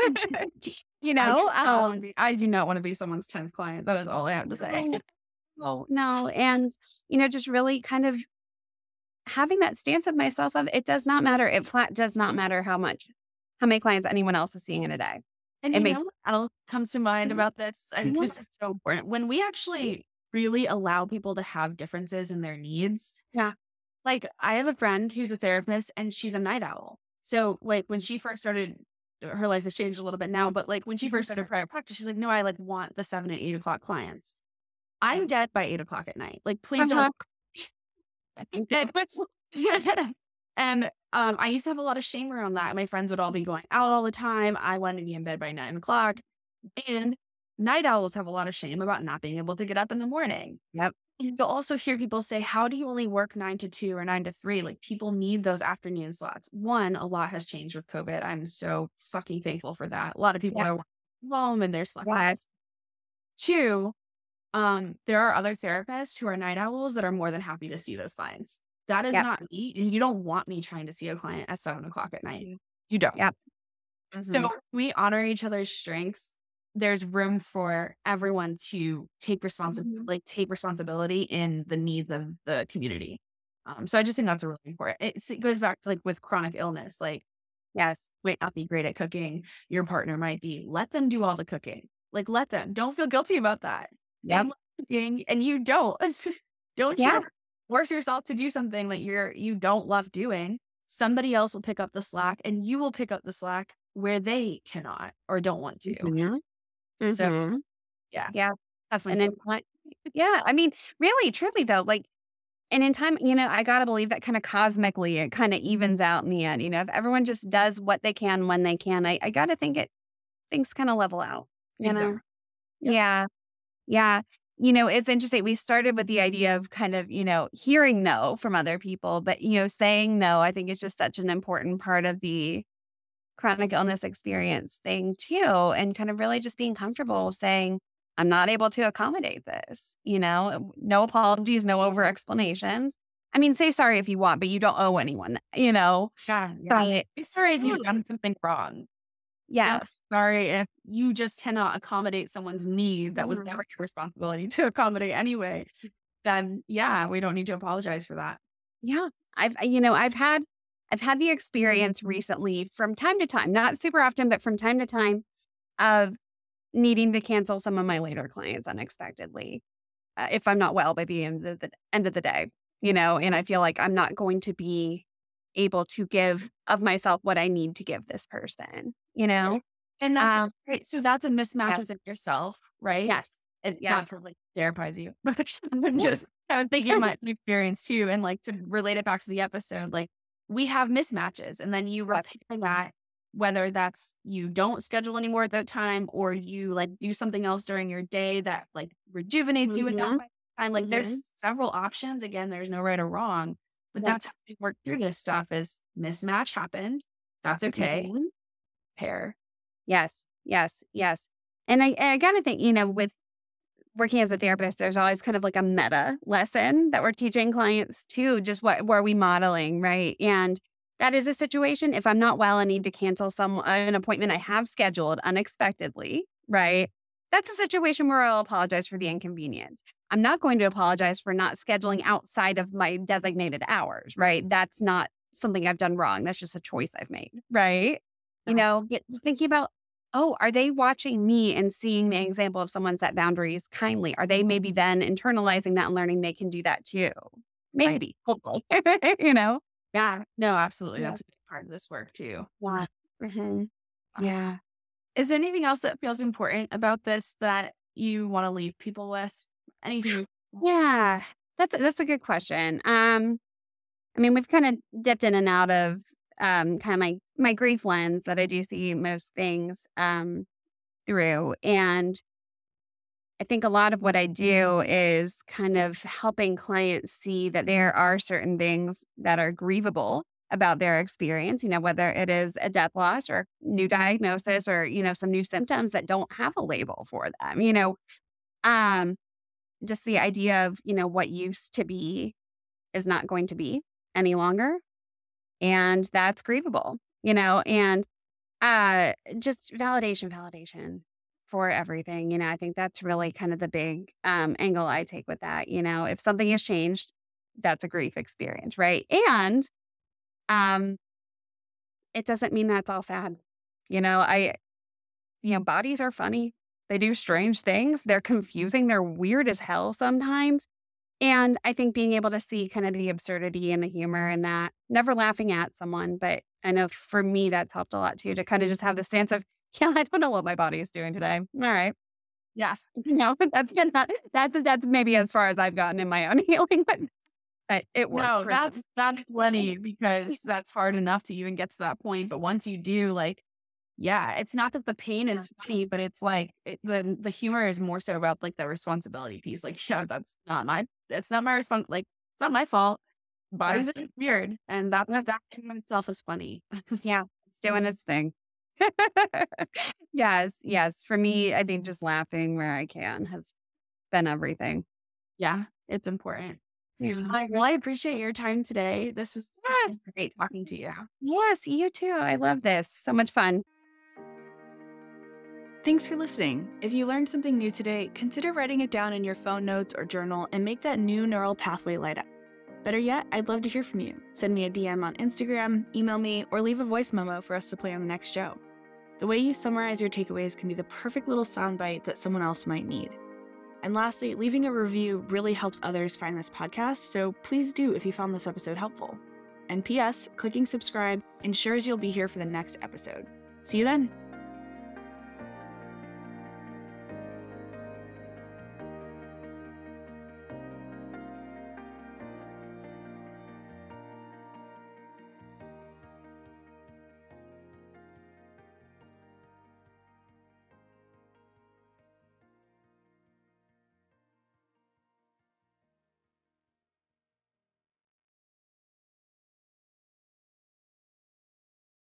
I do not want to be someone's 10th client. That is all I have to say. no. And, just really kind of having that stance of myself of it does not matter. It flat does not matter how many clients anyone else is seeing in a day. And It you makes know what else comes to mind Mhm. about this? I think Mhm. this is so important. When we actually really allow people to have differences in their needs. Yeah. Like, I have a friend who's a therapist and she's a night owl. So like when she first started, her life has changed a little bit now, but like when she first started private practice, she's like, no, I like want the 7 and 8 o'clock clients. I'm dead by 8 o'clock at night. Like, please Uh-huh. don't. And I used to have a lot of shame around that. My friends would all be going out all the time. I wanted to be in bed by 9 o'clock. And night owls have a lot of shame about not being able to get up in the morning. Yep. And you'll also hear people say, how do you only work 9 to 2 or 9 to 3? Like, people need those afternoon slots. One, a lot has changed with COVID. I'm so fucking thankful for that. A lot of people Yeah. are working from home and there's flexibility. Yes. Two, there are other therapists who are night owls that are more than happy to see those clients. That is Yep. not me. And you don't want me trying to see a client at 7 o'clock at night. You don't. Yep. So we honor each other's strengths. There's room for everyone to take responsibility in the needs of the community. So I just think that's really important. It goes back to like with chronic illness, like, Yes. might not be great at cooking. Your partner might be. Let them do all the cooking. Like, let them. Don't feel guilty about that. They Yep. love cooking and you don't. Don't Yeah. try to force yourself to do something that you don't love doing. Somebody else will pick up the slack, and you will pick up the slack where they cannot or don't want to. Mhm. So Mhm. yeah, Yeah. definitely. And then yeah, I mean, really, truly though, like, and in time, I gotta believe that kind of cosmically it kind of evens out in the end. If everyone just does what they can when they can, I gotta think things kind of level out, Exactly. Yep. Yeah. Yeah. It's interesting. We started with the idea of kind of, hearing no from other people, but, saying no, I think is just such an important part of the chronic illness experience thing too. And kind of really just being comfortable saying, I'm not able to accommodate this, no apologies, no over explanations. I mean, say sorry if you want, but you don't owe anyone, Yeah. But Be sorry if you've done something wrong. yes. Sorry if you just cannot accommodate someone's need that was Mhm. never your responsibility to accommodate anyway. Then we don't need to apologize for that. Yeah. I've had the experience recently from time to time, not super often, but from time to time of needing to cancel some of my later clients unexpectedly. If I'm not well by the end of the day, and I feel like I'm not going to be able to give of myself what I need to give this person, And that's Um, right. So that's a mismatch yes, within yourself, right? yes, And not yes, to like therapize you, but I'm yeah, just kind of thinking my experience too. And like to relate it back to the episode, like we have mismatches and then you yes, repair that, whether that's you don't schedule anymore at that time or you like do something else during your day that like rejuvenates you at that mhm, point in time. Like mhm, there's several options. Again, there's no right or wrong, but yep, that's how we work through this stuff is mismatch happened. That's okay. mhm. Pair. Yes, yes, yes. And I gotta think, with working as a therapist, there's always kind of like a meta lesson that we're teaching clients too. Just what are we modeling, right? And that is a situation. If I'm not well and need to cancel an appointment I have scheduled unexpectedly, right? That's a situation where I'll apologize for the inconvenience. I'm not going to apologize for not scheduling outside of my designated hours, right? That's not something I've done wrong. That's just a choice I've made, right? Get thinking about, oh, are they watching me and seeing the example of someone set boundaries kindly? Are they maybe then internalizing that and learning they can do that too? Maybe, hopefully, you know? Yeah, no, absolutely. Yeah. That's a big part of this work too. Yeah. Mhm. Yeah. Is there anything else that feels important about this that you want to leave people with? Anything? Yeah. That's a good question. I mean, we've kind of dipped in and out of kind of my grief lens that I do see most things through. And I think a lot of what I do is kind of helping clients see that there are certain things that are grievable about their experience, whether it is a death loss or new diagnosis or, some new symptoms that don't have a label for them, um, just the idea of, what used to be is not going to be any longer. And that's grievable, and just validation for everything. I think that's really kind of the big angle I take with that. If something has changed, that's a grief experience, right? And um, it doesn't mean that's all sad. Bodies are funny. They do strange things. They're confusing. They're weird as hell sometimes. And I think being able to see kind of the absurdity and the humor in that, never laughing at someone, but I know for me that's helped a lot too, to kind of just have the stance of, yeah, I don't know what my body is doing today. All right. Yeah. That's maybe as far as I've gotten in my own healing, but it works. No, For that's plenty because that's hard enough to even get to that point. But once you do, like, yeah, it's not that the pain is funny, but it's like the humor is more so about like the responsibility piece. Like, yeah, it's not my like, it's not my fault. Bodies are weird, and that in itself is funny. Yeah, it's doing its thing. Yes, yes. For me, I think just laughing where I can has been everything. Yeah, it's important. Yeah. Well, I appreciate your time today. This is great talking to you. Yes, you too. I love this. So much fun. Thanks for listening. If you learned something new today, consider writing it down in your phone notes or journal and make that new neural pathway light up. Better yet, I'd love to hear from you. Send me a DM on Instagram, email me, or leave a voice memo for us to play on the next show. The way you summarize your takeaways can be the perfect little soundbite that someone else might need. And lastly, leaving a review really helps others find this podcast, so please do if you found this episode helpful. And P.S., clicking subscribe ensures you'll be here for the next episode. See you then!